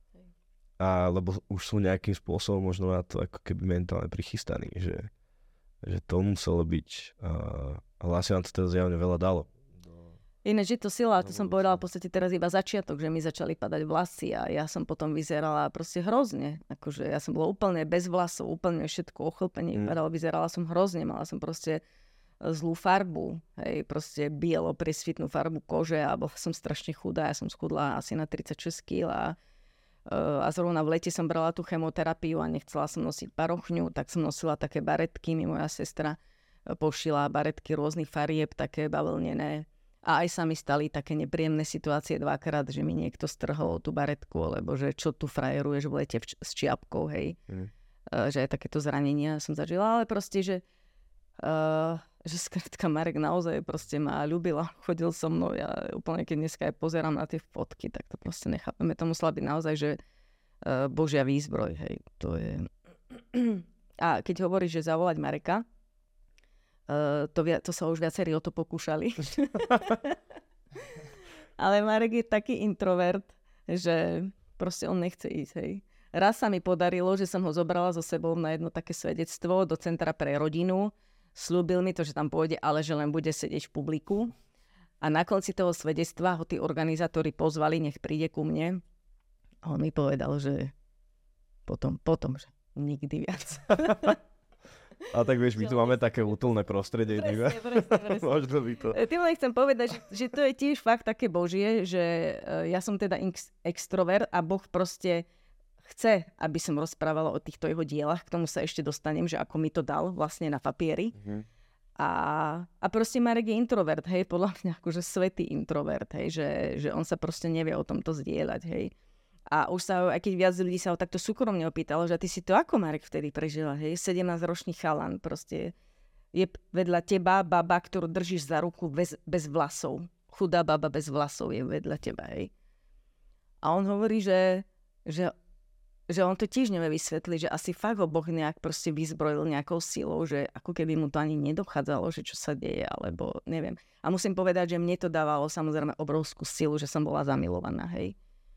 a, lebo už sú nejakým spôsobom možno na to ako keby mentálne prichystaní, že, že to muselo byť, a, ale asi nám to teda zjavne veľa dalo. Ináč je to sila, to som povedala v podstate teraz iba začiatok, že mi začali padať vlasy a ja som potom vyzerala proste hrozne. Akože ja som bola úplne bez vlasov, úplne všetko ochlpenie mm. vypadalo, vyzerala som hrozne, mala som proste zlú farbu, hej, proste bielo presvitnú farbu kože a bola som strašne chudá, ja som schudla asi na tridsaťšesť kilogramov a, a zrovna v lete som brala tú chemoterapiu a nechcela som nosiť parochňu, tak som nosila také baretky, mi moja sestra pošila baretky rôznych farieb, také bavlnené. A aj sa mi stali také nepríjemné situácie dvakrát, že mi niekto strhol tú baretku, alebo že čo tu frajeruješ v lete v, s čiapkou, hej. Mm. Uh, že aj takéto zranenia som zažila, ale proste, že, uh, že skrátka Marek naozaj proste ma ľúbil a chodil so mnou. Ja úplne, keď dneska aj pozerám na tie fotky, tak to proste nechápeme. To musela byť naozaj, že uh, Božia výzbroj, hej. To je... A keď hovoríš, že zavolať Mareka, Uh, to, to sa už viacerí o to pokúšali. Ale Marek je taký introvert, že proste on nechce ísť, hej. Raz sa mi podarilo, že som ho zobrala so sebou na jedno také svedectvo do centra pre rodinu. Sľúbil mi to, že tam pôjde, ale že len bude sedieť v publiku. A na konci toho svedectva ho tí organizátori pozvali, nech príde ku mne. A on mi povedal, že potom, potom, že nikdy viac. A tak vieš, my tu máme také útulné prostredie. Presne, presne, presne. Možno by to... Tým len chcem povedať, že, že to je tiež fakt také Božie, že ja som teda ex- extrovert a Boh proste chce, aby som rozprávala o týchto jeho dielach. K tomu sa ešte dostanem, že ako mi to dal vlastne na papieri. Mm-hmm. A, a proste Marek je introvert, hej, podľa mňa akože svätý introvert, hej, že, že on sa proste nevie o tomto zdieľať, hej. A už sa, aj keď viac ľudí sa ho takto súkromne opýtalo, že ty si to ako Marek vtedy prežila, hej? sedemnásťročný chalan, proste je vedľa teba baba, ktorú držíš za ruku bez, bez vlasov. Chudá baba bez vlasov je vedľa teba, hej. A on hovorí, že, že, že on to tiež nevie vysvetliť, že asi fakt ho Boh nejak proste vyzbrojil nejakou silou, že ako keby mu to ani nedochádzalo, že čo sa deje, alebo neviem. A musím povedať, že mne to dávalo samozrejme obrovskú silu, že som bola zamilovaná, hej.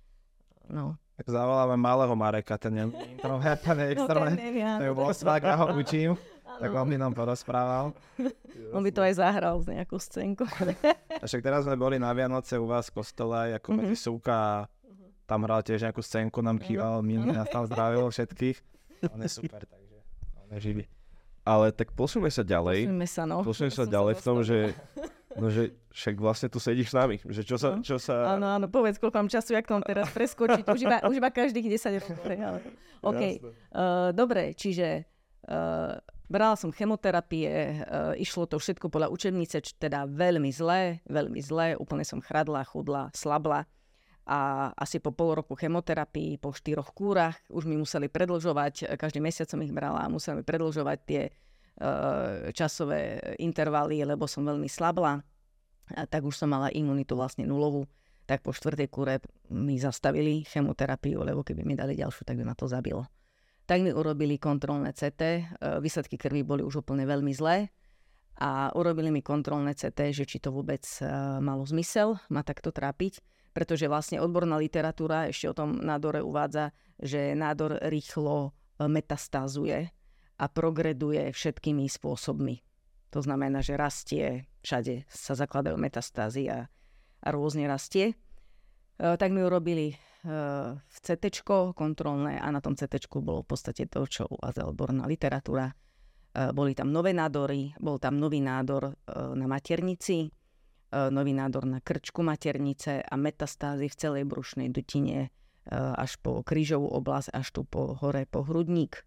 No. Tak zavoláme malého Mareka, ten je introvert, ten je extrovert. To je bol svák, ja ho učím, tak on by nám porozprával. On by to aj zahral z nejakú scénku. A však teraz sme boli na Vianoce u vás v kostole, ako mm-hmm. medzi súka a tam hral tiež nejakú scénku, nám kýval, my nás tam zdravil všetkých. On je super, takže on je živý. Ale tak posúňme sa ďalej. Posúňme sa, no. Posúňme sa ďalej v tom, že no, že však vlastne tu sedíš s nami, že čo sa... Čo sa... Áno, áno, povedz, koľko mám času, jak tom teraz preskočiť. Už iba, už iba každých desať rokov. Ale... OK, uh, dobre, čiže uh, brala som chemoterapie, uh, išlo to všetko podľa učebnice, teda veľmi zlé, veľmi zlé, úplne som chradla, chudla, slabla. A asi po pol roku chemoterapii, po štyroch kúrach, už mi museli predĺžovať, každý mesiac som ich brala a museli mi predĺžovať tie uh, časové intervaly, lebo som veľmi slabla. A tak už som mala imunitu vlastne nulovú. Tak po štvrtej kúre mi zastavili chemoterapiu, lebo keby mi dali ďalšiu, tak by ma to zabilo. Tak mi urobili kontrolné cé té, uh, výsledky krvi boli už úplne veľmi zlé. A urobili mi kontrolné cé té, že či to vôbec uh, malo zmysel ma takto trápiť. Pretože vlastne odborná literatúra ešte o tom nádore uvádza, že nádor rýchlo metastázuje a progreduje všetkými spôsobmi. To znamená, že rastie, všade sa zakladajú metastázy a, a rôzne rastie. E, tak mi urobili v cé téčko kontrolné a na tom cé téčku bolo v podstate to, čo uvádzala odborná literatúra. Boli tam nové nádory, bol tam nový nádor na maternici, nový nádor na krčku maternice a metastázy v celej brušnej dutine až po krížovú oblasť, až tu po hore, po hrudník.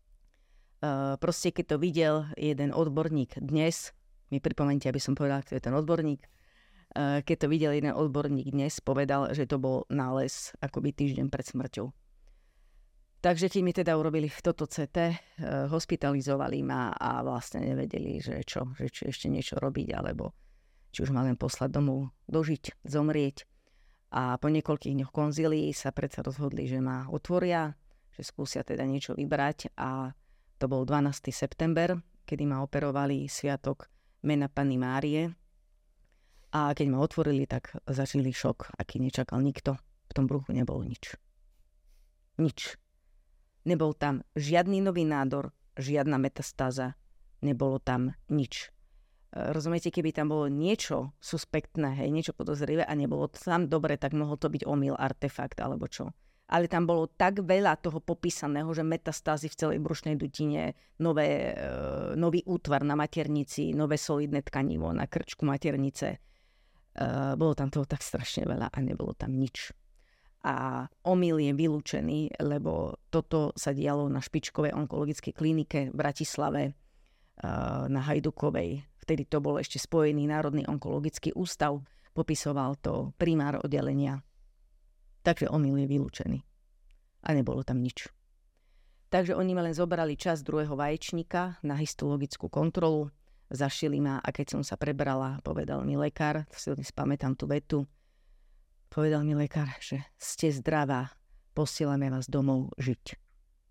Proste keď to videl jeden odborník dnes, mi pripomeňte, aby som povedal, kto je ten odborník, keď to videl jeden odborník dnes, povedal, že to bol nález akoby týždeň pred smrťou. Takže keď mi teda urobili toto cé té, hospitalizovali ma a vlastne nevedeli, že čo, že či ešte niečo robiť, alebo či už ma len poslať domov dožiť, zomrieť. A po niekoľkých dňoch konzílií sa predsa rozhodli, že ma otvoria, že skúsia teda niečo vybrať a to bol dvanásteho september, kedy ma operovali sviatok mena Panny Márie. A keď ma otvorili, tak zažili šok, aký nečakal nikto. V tom bruchu nebolo nič. Nič. Nebol tam žiadny nový nádor, žiadna metastáza, nebolo tam nič. Rozumiete, keby tam bolo niečo suspektné, hej, niečo podozrivé a nebolo tam dobre, tak mohol to byť omyl, artefakt alebo čo. Ale tam bolo tak veľa toho popísaného, že metastázy v celej brušnej dutine, nové, e, nový útvar na maternici, nové solidné tkanivo na krčku maternice. E, bolo tam toho tak strašne veľa a nebolo tam nič. A omyl je vylúčený, lebo toto sa dialo na špičkovej onkologickej klinike v Bratislave na Hajdukovej. Vtedy to bol ešte Spojený národný onkologický ústav. Popisoval to primár oddelenia. Takže omyl je vylúčený. A nebolo tam nič. Takže oni ma len zobrali časť druhého vaječníka na histologickú kontrolu. Zašili ma a keď som sa prebrala, povedal mi lekár, si spamätám tú vetu, povedal mi lekár, že ste zdravá, posielame vás domov žiť.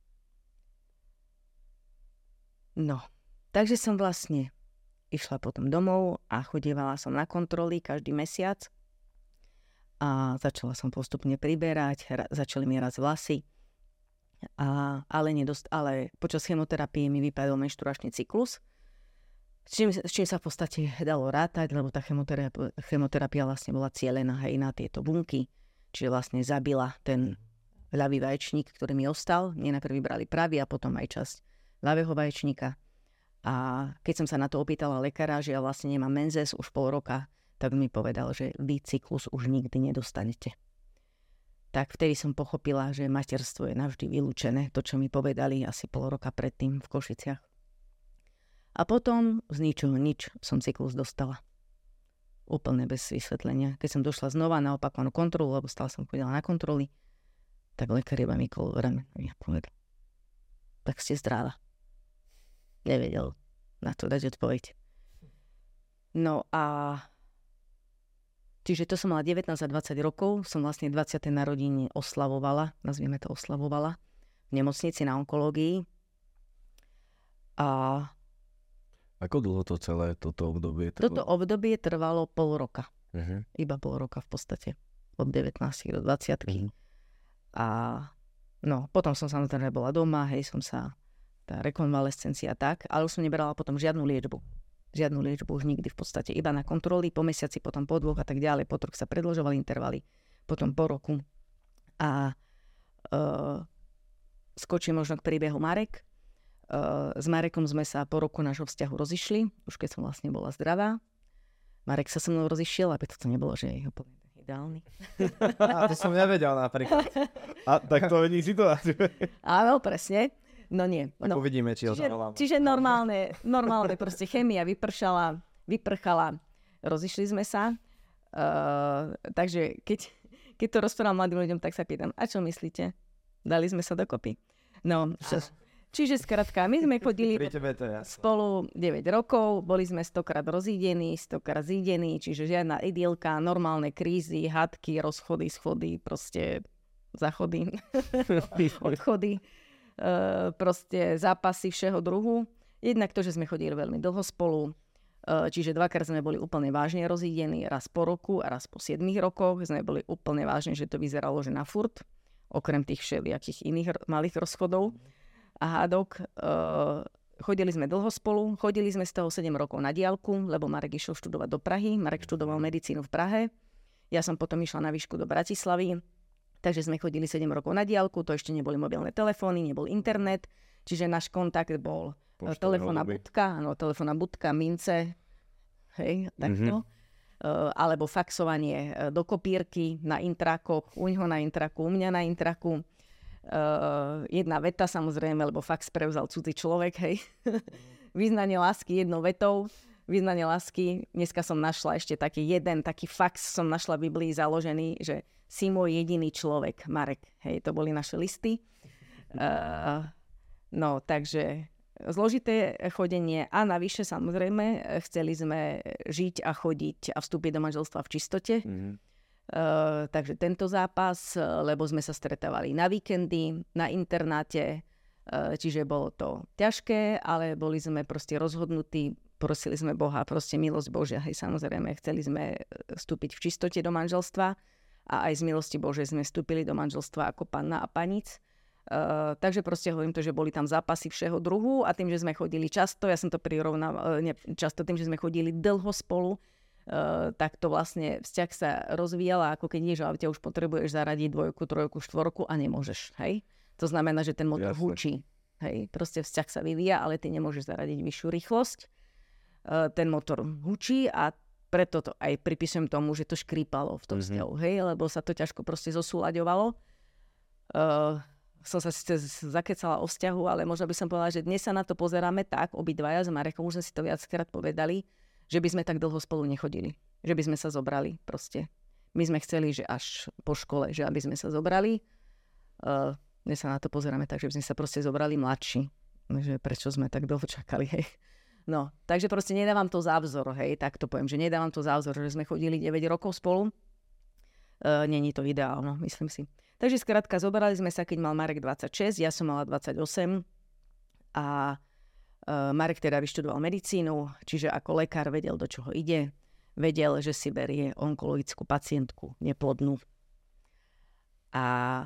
No, takže som vlastne išla potom domov a chodievala som na kontroly každý mesiac a začala som postupne priberať, ra- začali mi raz vlasy, a, ale, nedost- ale počas chemoterapie mi vypadol menštruačný cyklus, S čím, s čím sa v podstate dalo rátať, lebo tá chemoterapia, chemoterapia vlastne bola cielená aj na tieto bunky, čiže vlastne zabila ten ľavý vaječník, ktorý mi ostal. Mne najprv vybrali pravý a potom aj časť ľavého vaječníka. A keď som sa na to opýtala lekára, že ja vlastne nemám menzes už pol roka, tak mi povedal, že vy cyklus už nikdy nedostanete. Tak vtedy som pochopila, že materstvo je navždy vylúčené, to čo mi povedali asi pol roka predtým v Košiciach. A potom z ničoho nič som cyklus dostala. Úplne bez vysvetlenia. Keď som došla znova na opakovanú kontrolu, lebo stále som chodila na kontroly, tak lekár iba mi kol rameno ja povedal. Tak ste zdravá. Nevedel na to dať odpoveď. No a čiže to som mala devätnásť a dvadsať rokov, som vlastne dvadsiate narodiny oslavovala, nazvieme to oslavovala, v nemocnici na onkológii. A ako dlho to celé toto obdobie trvalo? Toto obdobie trvalo pol roka. Uh-huh. Iba pol roka v podstate. Od devätnástich do dvadsiatky. Uh-huh. A no, potom som samozrejme bola doma, hej, som sa, tá rekonvalescencia tak, ale už som nebrala potom žiadnu liečbu. Žiadnu liečbu už nikdy v podstate. Iba na kontroly, po mesiaci, potom po dvoch a tak ďalej. Po troch sa predĺžovali intervaly, potom po roku. A uh, skočím možno k príbehu Marek. Uh, s Marekom sme sa po roku nášho vzťahu rozišli, už keď som vlastne bola zdravá. Marek sa so mnou rozišiel, aby to nebolo, že je úplne ideálny. A to som nevedel napríklad. A tak to vedí situáciu. Áno, presne. No nie. Tak no. uvidíme, či ho čiže, zavoláme. čiže normálne, normálne proste chémia vypršala, vyprchala, rozišli sme sa. Uh, takže keď, keď to rozprávam mladým ľuďom, tak sa pýtam, a čo myslíte? Dali sme sa dokopy. No, čo... Čiže skrátka, my sme chodili spolu deväť rokov, boli sme stokrát rozídení, stokrát zídení, čiže žiadna idylka, normálne krízy, hádky, rozchody, schody, proste záchody, odchody, e, proste zápasy všeho druhu. Jednak to, že sme chodili veľmi dlho spolu, e, čiže dvakrát sme boli úplne vážne rozídení, raz po roku a raz po siedmich rokoch. Sme boli úplne vážne, že to vyzeralo, že na furt, okrem tých všelijakých iných r- malých rozchodov a hádok. Uh, chodili sme dlho spolu, chodili sme z toho sedem rokov na diaľku, lebo Marek išiel študovať do Prahy. Marek študoval medicínu v Prahe. Ja som potom išla na výšku do Bratislavy. Takže sme chodili sedem rokov na diaľku, to ešte neboli mobilné telefóny, nebol internet, čiže náš kontakt bol telefónna budka, áno, telefónna budka, mince, hej, takto. Mm-hmm. Uh, alebo faxovanie uh, do kopírky na intrakoch, u ňoho na intraku, u mňa na intraku. Uh, jedna veta samozrejme, lebo fax prevzal cudzí človek, hej. Vyznanie lásky jednou vetou. Vyznanie lásky, dneska som našla ešte taký jeden, taký fax som našla v Biblii založený, že si môj jediný človek, Marek. Hej, to boli naše listy. Uh, no, takže zložité chodenie a navyše samozrejme chceli sme žiť a chodiť a vstúpiť do manželstva v čistote. Mm-hmm. Uh, takže tento zápas, lebo sme sa stretávali na víkendy, na internáte, uh, čiže bolo to ťažké, ale boli sme proste rozhodnutí, prosili sme Boha, proste milosť Božia, hej, samozrejme, chceli sme vstúpiť v čistote do manželstva a aj z milosti Božej sme vstúpili do manželstva ako panna a paníc. Uh, takže proste hovorím to, že boli tam zápasy všeho druhu a tým, že sme chodili často, ja som to prirovnával, uh, nie, často tým, že sme chodili dlho spolu, uh, tak to vlastne vzťah sa rozvíjala, ako keď nie, že ťa už potrebuješ zaradiť dvojku, trojku, štvorku a nemôžeš, hej? To znamená, že ten motor hučí, hej? Proste vzťah sa vyvíja, ale ty nemôžeš zaradiť vyššiu rýchlosť. Uh, ten motor hučí a preto to aj pripisujem tomu, že to škrípalo v tom mm-hmm. vzťahu, hej? Lebo sa to ťažko proste zosúľaďovalo. Uh, som sa síce zakecala o vzťahu, ale možno by som povedala, že dnes sa na to pozeráme tak, obidvaja s Marekom, už sme si to viackrát povedali, že by sme tak dlho spolu nechodili. Že by sme sa zobrali proste. My sme chceli, že až po škole, že aby sme sa zobrali. Uh, dnes sa na to pozeráme tak, že by sme sa proste zobrali mladší. Že prečo sme tak dlho čakali, hej. No, takže proste nedávam to za vzor, hej, tak to poviem, že nedávam to za vzor, že sme chodili deväť rokov spolu. Uh, Není to ideálno, myslím si. Takže skrátka, zobrali sme sa, keď mal Marek dvadsaťšesť, ja som mala dvadsaťosem a uh, Marek teda vyštudoval medicínu, čiže ako lekár vedel, do čoho ide. Vedel, že si berie onkologickú pacientku, neplodnú. A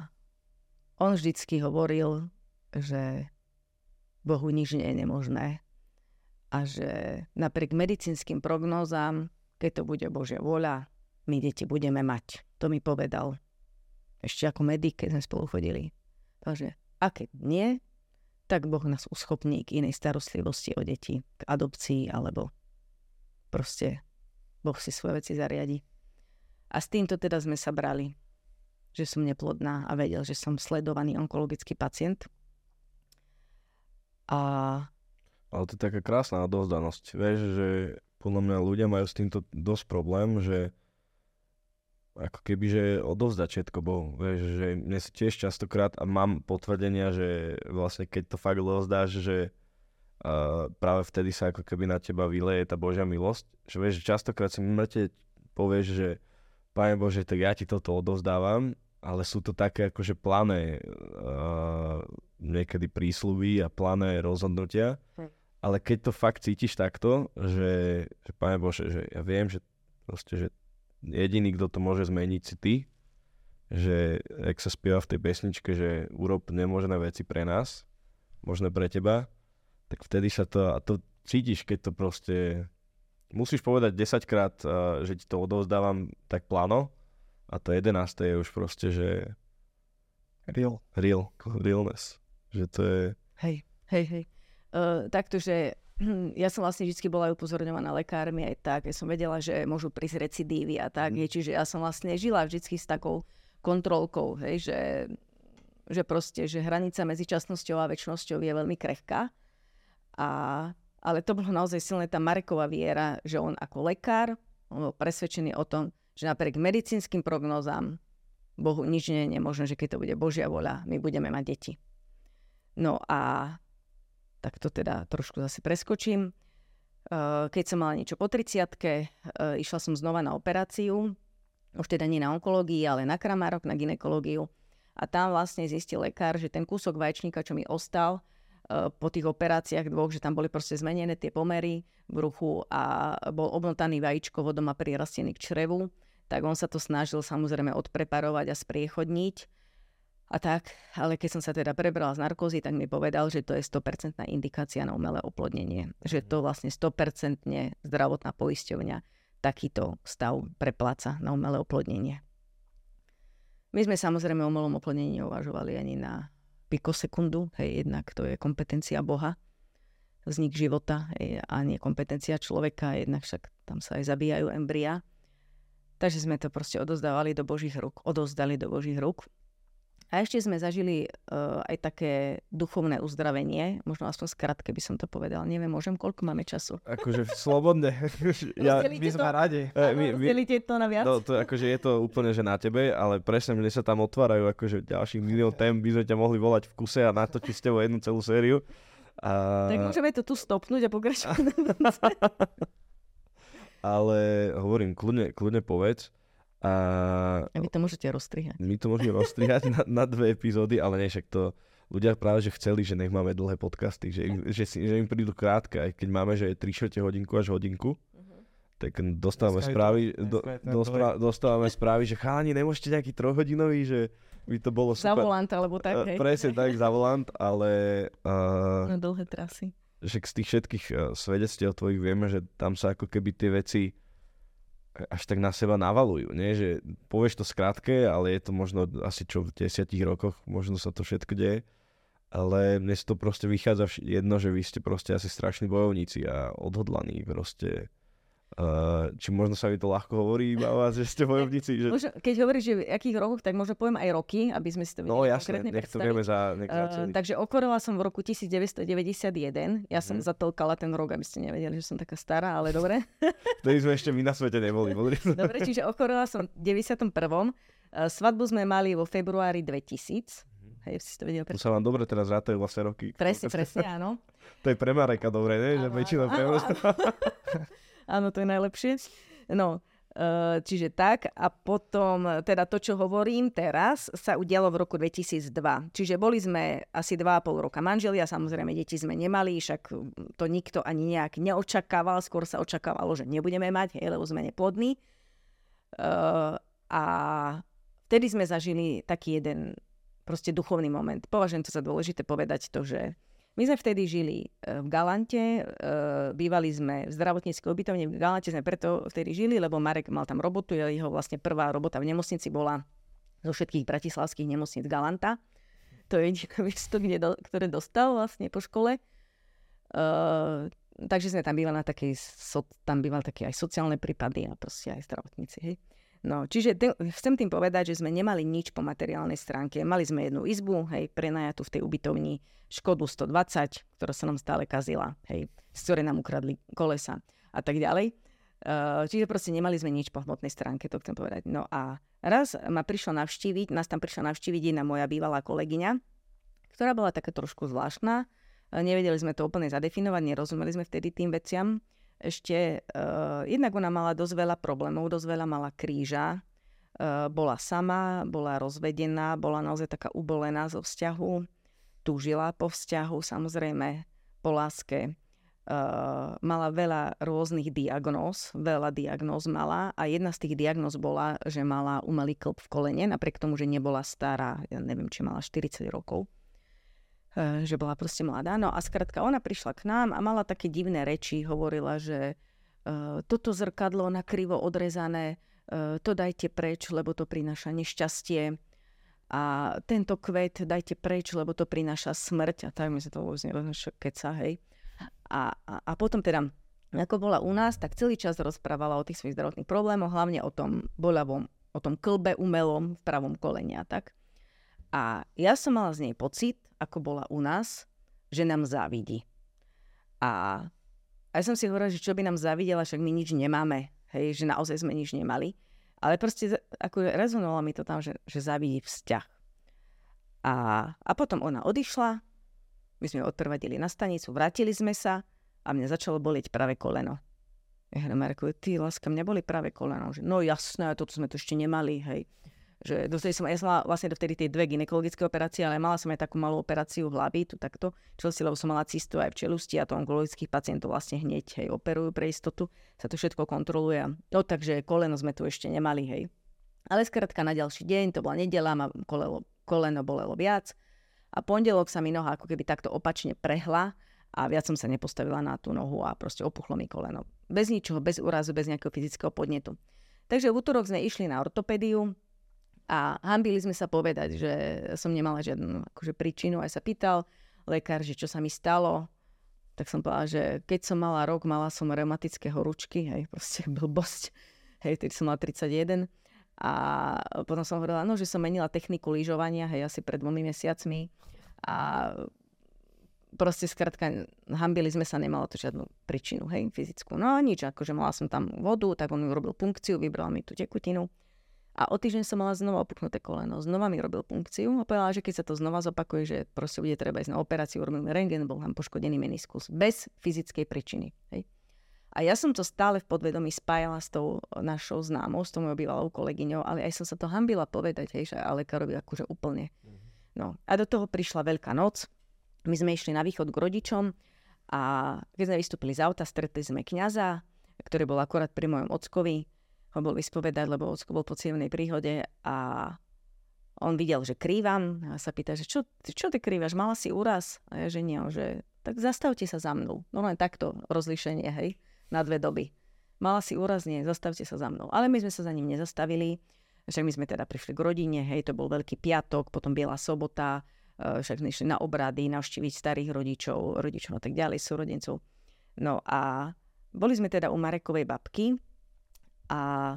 on vždycky hovoril, že Bohu nič nie je nemožné a že napriek medicínskym prognózam, keď to bude Božia vôľa, my deti budeme mať. To mi povedal. Ešte ako medic, keď sme spolu chodili. Takže, a keď nie, tak Boh nás uschopní k inej starostlivosti o deti, k adopcii, alebo proste Boh si svoje veci zariadi. A s týmto teda sme sa brali, že som neplodná a vedel, že som sledovaný onkologický pacient. A... Ale to je taká krásna odovzdanosť. Vieš, že podľa mňa ľudia majú s týmto dosť problém, že ako keby, že odovzdať všetko Bohu. Vieš, že mne sa tiež častokrát, a mám potvrdenia, že vlastne keď to fakt odovzdáš, že uh, práve vtedy sa ako keby na teba vyleje tá Božia milosť. Že vieš, že častokrát si mŕte povieš, že Pane Bože, tak ja ti toto odovzdávam, ale sú to také akože plané uh, niekedy prísľuby a plané rozhodnutia. Hm. Ale keď to fakt cítiš takto, že, že Pane Bože, že ja viem, že proste, že jediný, kto to môže zmeniť, si ty, že jak sa spieva v tej pesničke, že urob nemožné veci pre nás, možné pre teba, tak vtedy sa to, a to cítiš, keď to proste, musíš povedať desaťkrát, že ti to odovzdávam tak plano, a to jedenáste je už proste, že real, real, realness, že to je... Hej, hej, hej. Uh, takto, že ja som vlastne vždy bola upozorňovaná lekármi aj tak, ja som vedela, že môžu prísť recidívy a tak, mm. čiže ja som vlastne žila vždy s takou kontrolkou, hej, že, že proste, že hranica medzi časnosťou a večnosťou je veľmi krehká. A, ale to bolo naozaj silné, tá Mareková viera, že on ako lekár, on bol presvedčený o tom, že napriek medicínskym prognózam Bohu nič nie je nemožné, že keď to bude Božia voľa, my budeme mať deti. No a tak to teda trošku zase preskočím. Keď som mala niečo po tridsiatke, išla som znova na operáciu, už teda nie na onkológii, ale na kramárok, na gynekológiu. A tam vlastne zistil lekár, že ten kúsok vaječníka, čo mi ostal po tých operáciách dvoch, že tam boli proste zmenené tie pomery v bruchu a bol obnotaný vajíčkovodom a prirastený k črevu, tak on sa to snažil samozrejme odpreparovať a spriechodniť. A tak, ale keď som sa teda prebrala z narkózy, tak mi povedal, že to je sto percent indikácia na umelé oplodnenie. Že to vlastne sto percent zdravotná poisťovňa takýto stav prepláca na umelé oplodnenie. My sme samozrejme o malom oplodnení neuvažovali ani na pikosekundu, hej, jednak to je kompetencia Boha, vznik života, hej, a nie kompetencia človeka, jednak však tam sa aj zabíjajú embryá. Takže sme to proste odozdávali do Božích rúk, odozdali do Božích rúk. A ešte sme zažili uh, aj také duchovné uzdravenie, možno aspoň skratke by som to povedal. Neviem, môžem, koľko máme času? Akože slobodne. ja, my sme to? radi. Áno, my, rozdelíte to na viac? No, to, akože je to úplne, že na tebe, ale presne mne sa tam otvárajú akože ďalších milión tém, by sme ťa mohli volať v kuse a natočiť s tebou jednu celú sériu. A... Tak môžeme to tu stopnúť a pokračovať. Ale hovorím, kľudne, kľudne povedz. A... a vy to môžete rozstrihať. My to môžeme rozstrihať na, na dve epizódy, ale nie, však to ľudia práve, že chceli, že nech máme dlhé podcasty, že im, že, si, že im prídu krátke, aj keď máme, že je tri štvrte hodinku až hodinku, uh-huh. tak dostávame dneska správy, to, do, dospra, dostávame správy, že chalani, nemôžete nejaký trojhodinový, že by to bolo super. Za volant, alebo tak, hej. Presne tak, za volant, ale... Uh, na dlhé trasy. Že z tých všetkých uh, svedectiev tvojich vieme, že tam sa ako keby tie veci až tak na seba navalujú, nie? Že povieš to skrátke, ale je to možno asi čo v desiatich rokoch, možno sa to všetko deje, ale mne to proste vychádza jedno, že vy ste proste asi strašní bojovníci a odhodlaní proste. Uh, či možno sa mi to ľahko hovorí iba o vás, že ste bojovníci? Že... Možno, keď hovoríš, že v akých rokoch, tak možno poviem aj roky, aby sme si to no, vedeli jasné, konkrétne nech to predstaviť. vieme za, nech za uh, takže okorela som v roku devätnásťstodeväťdesiatjeden. Ja som hmm. zatlkala ten rok, aby ste nevedeli, že som taká stará, ale dobre. Vtedy sme ešte my na svete neboli. Dobre, čiže okorela som v deväťdesiatom prvom. Uh, svadbu sme mali vo februári dvetisíc. Hej, si to vedel predstaviť. To sa vám dobre teraz rátajú vlastne roky. Presne, presne, áno. To je pre Mareka dobre, ne? Že väčšinou pre vás. Áno, to je najlepšie. No, čiže tak. A potom, teda to, čo hovorím teraz, sa udialo v roku dvetisícdva. Čiže boli sme asi dva a pol roka manželia, samozrejme deti sme nemali, však to nikto ani nejak neočakával, skôr sa očakávalo, že nebudeme mať, hej, lebo sme neplodní. A vtedy sme zažili taký jeden proste duchovný moment. Považujem to za dôležité povedať to, že my sme vtedy žili v Galante, bývali sme v zdravotníckej ubytovni, v Galante sme preto vtedy žili, lebo Marek mal tam robotu, jeho vlastne prvá robota v nemocnici bola zo všetkých bratislavských nemocníc Galanta. To je jediné miesto, ktoré dostal vlastne po škole. Uh, takže sme tam bývali na takej, so, tam bývali také aj sociálne prípady a proste aj zdravotníci, hej. No, čiže ten, chcem tým povedať, že sme nemali nič po materiálnej stránke. Mali sme jednu izbu, hej, prenajatú v tej ubytovni, Škodu stodvadsať, ktorá sa nám stále kazila, hej, z ktorej nám ukradli kolesa a tak ďalej. Uh, čiže proste nemali sme nič po hmotnej stránke, to chcem povedať. No a raz ma prišla navštíviť, nás tam prišla navštíviť jedna moja bývalá kolegyňa, ktorá bola taká trošku zvláštna. Uh, nevedeli sme to úplne zadefinovať, nerozumeli sme vtedy tým veciam. Ešte, uh, jednak ona mala dosť veľa problémov, dosť veľa mala kríža, uh, bola sama, bola rozvedená, bola naozaj taká ubolená zo vzťahu, túžila po vzťahu, samozrejme, po láske. Uh, mala veľa rôznych diagnóz, veľa diagnóz mala a jedna z tých diagnóz bola, že mala umelý klb v kolene, napriek tomu, že nebola stará, ja neviem, či mala štyridsať rokov. Že bola proste mladá. No a skrátka, ona prišla k nám a mala také divné reči. Hovorila, že uh, toto zrkadlo nakrivo odrezané, uh, to dajte preč, lebo to prináša nešťastie. A tento kvet dajte preč, lebo to prináša smrť. A tak mi sa to vôbec neviem, čo keca, hej. A, a, a potom teda, ako bola u nás, tak celý čas rozprávala o tých svojich zdravotných problémoch, hlavne o tom boľavom, o tom klbe umelom v pravom koleni a tak. A ja som mala z nej pocit, ako bola u nás, že nám závidí. A, a ja som si hovorila, že čo by nám závidela, však my nič nemáme, hej, že naozaj sme nič nemali. Ale proste ako rezonovalo mi to tam, že, že závidí vzťah. A, a potom ona odišla, my sme ju odprevadili na stanicu, vrátili sme sa a mňa začalo bolieť pravé koleno. Ja hovorím Marekovi, ty láska, mňa boli pravé koleno. Že, no jasné, toto sme to ešte nemali, hej. Že dostali som, ja som mala vlastne dovtedy tie dve gynekologické operácie, ale mala som aj takú malú operáciu hlavy, tu takto, čelsi, lebo som mala cystu aj v čelusti a to onkologických pacientov vlastne hneď, hej, operujú pre istotu, sa to všetko kontroluje. No takže koleno sme tu ešte nemali, hej. Ale skrátka na ďalší deň, to bola nedeľa, ma koleno, koleno bolelo viac a pondelok sa mi noha ako keby takto opačne prehla a viac som sa nepostavila na tú nohu a proste opuchlo mi koleno. Bez ničoho, bez úrazu, bez nejakého fyzického podnetu. Takže v útorok sme išli na ortopédiu. A hanbili sme sa povedať, že som nemala žiadnu akože, príčinu. Aj sa pýtal lekár, že čo sa mi stalo. Tak som povedala, že keď som mala rok, mala som reumatické horúčky, hej, proste blbosť. Hej, tedy som mala tridsaťjeden. A potom som hovorila, no, že som menila techniku lyžovania, hej, asi pred dvomi mesiacmi. A proste skrátka, hanbili sme sa, nemala to žiadnu príčinu, hej, fyzickú. No a nič, akože mala som tam vodu, tak on mi urobil punkciu, vybral mi tú tekutinu. A o týždeň som mala znova opuknuté koleno. Znova mi robil punkciu a povedala, že keď sa to znova zopakuje, že proste bude treba ísť na operáciu, urobil mi rentgen, bol tam poškodený meniskus. Bez fyzickej príčiny. Hej. A ja som to stále v podvedomí spájala s tou našou známou, s tou mojou bývalou kolegyňou, ale aj som sa to hanbila povedať, hej, že a lekárovi akože úplne. No a do toho prišla Veľká noc. My sme išli na východ k rodičom a keď sme vystúpili z auta, stretli sme kňaza, ktorý bol akorát pri mojom ockovi. Ho bol vyspovedať, lebo ocko bol po cievnej príhode a on videl, že krývam a sa pýta, že čo, čo ty krývaš, mala si úraz? A ja, že nie, že tak zastavte sa za mnou. No len takto rozlíšenie, hej, na dve doby. Mala si úraz, nie, zastavte sa za mnou. Ale my sme sa za ním nezastavili, že my sme teda prišli k rodine, hej, to bol Veľký piatok, potom Biela sobota, však sme išli na obrady, navštíviť starých rodičov, rodičov a tak ďalej, súrodencov. No a boli sme teda u Marekovej babky, a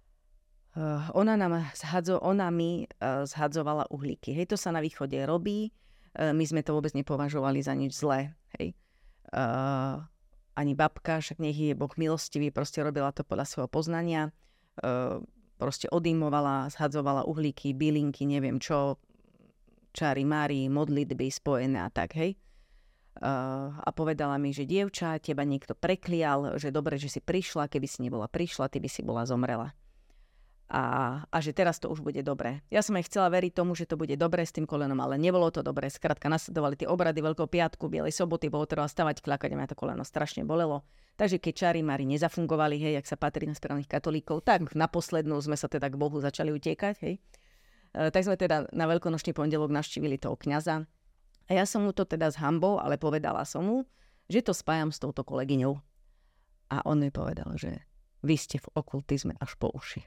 ona, nám zhadzo, ona mi zhadzovala uhlíky. Hej, to sa na východe robí. My sme to vôbec nepovažovali za nič zlé. Hej. Uh, ani babka, však nech je Boh milostivý, proste robila to podľa svojho poznania. Uh, proste odýmovala, zhadzovala uhlíky, bylinky, neviem čo, čári mári, modlitby spojené a tak, hej. Uh, a povedala mi, že dievča, teba niekto preklial, že dobre, že si prišla, keby si nebola prišla, ty by si bola zomrela. A, a že teraz to už bude dobre. Ja som aj chcela veriť tomu, že to bude dobre s tým kolenom, ale nebolo to dobre. Skrátka nasledovali tie obrady Veľkého piatku, Bielej soboty, bolo treba stavať, kľakať, a mňa to koleno strašne bolelo. Takže keď čári mári nezafungovali, hej, jak sa patrí na správnych katolíkov, tak na poslednú sme sa teda k Bohu začali utiekať, hej. Uh, tak sme teda na veľkonočný pondelok navštívili toho kňaza. A ja som mu to teda s hanbou, ale povedala som mu, že to spájam s touto kolegyňou. A on mi povedal, že vy ste v okultizme až po uši.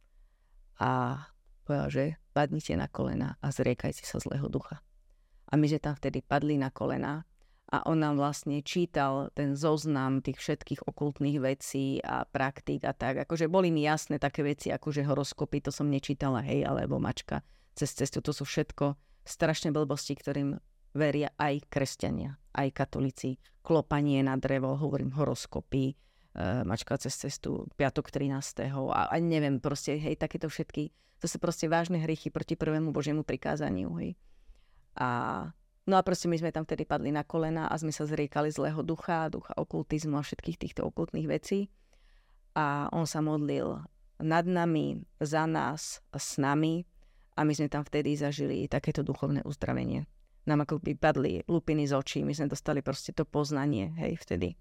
A povedal, že padnite na kolena a zriekajte sa zlého ducha. A my sme tam vtedy padli na kolena a on nám vlastne čítal ten zoznam tých všetkých okultných vecí a praktík a tak. Akože boli mi jasné také veci, akože horoskopy, to som nečítala, hej, alebo mačka cez cestu. To sú všetko strašné blbosti, ktorým veria aj kresťania, aj katolíci. Klopanie na drevo, hovorím horoskopy, e, mačka cez cestu, piatok trinásteho a, a neviem, proste, hej, takéto všetky, to sú proste vážne hriechy proti prvému Božiemu prikázaniu, hej. A, no a proste my sme tam vtedy padli na kolena a sme sa zriekali zlého ducha, ducha okultizmu a všetkých týchto okultných vecí. A on sa modlil nad nami, za nás, s nami a my sme tam vtedy zažili takéto duchovné uzdravenie. Nám ako by padli lupiny z očí, my sme dostali proste to poznanie, hej, vtedy.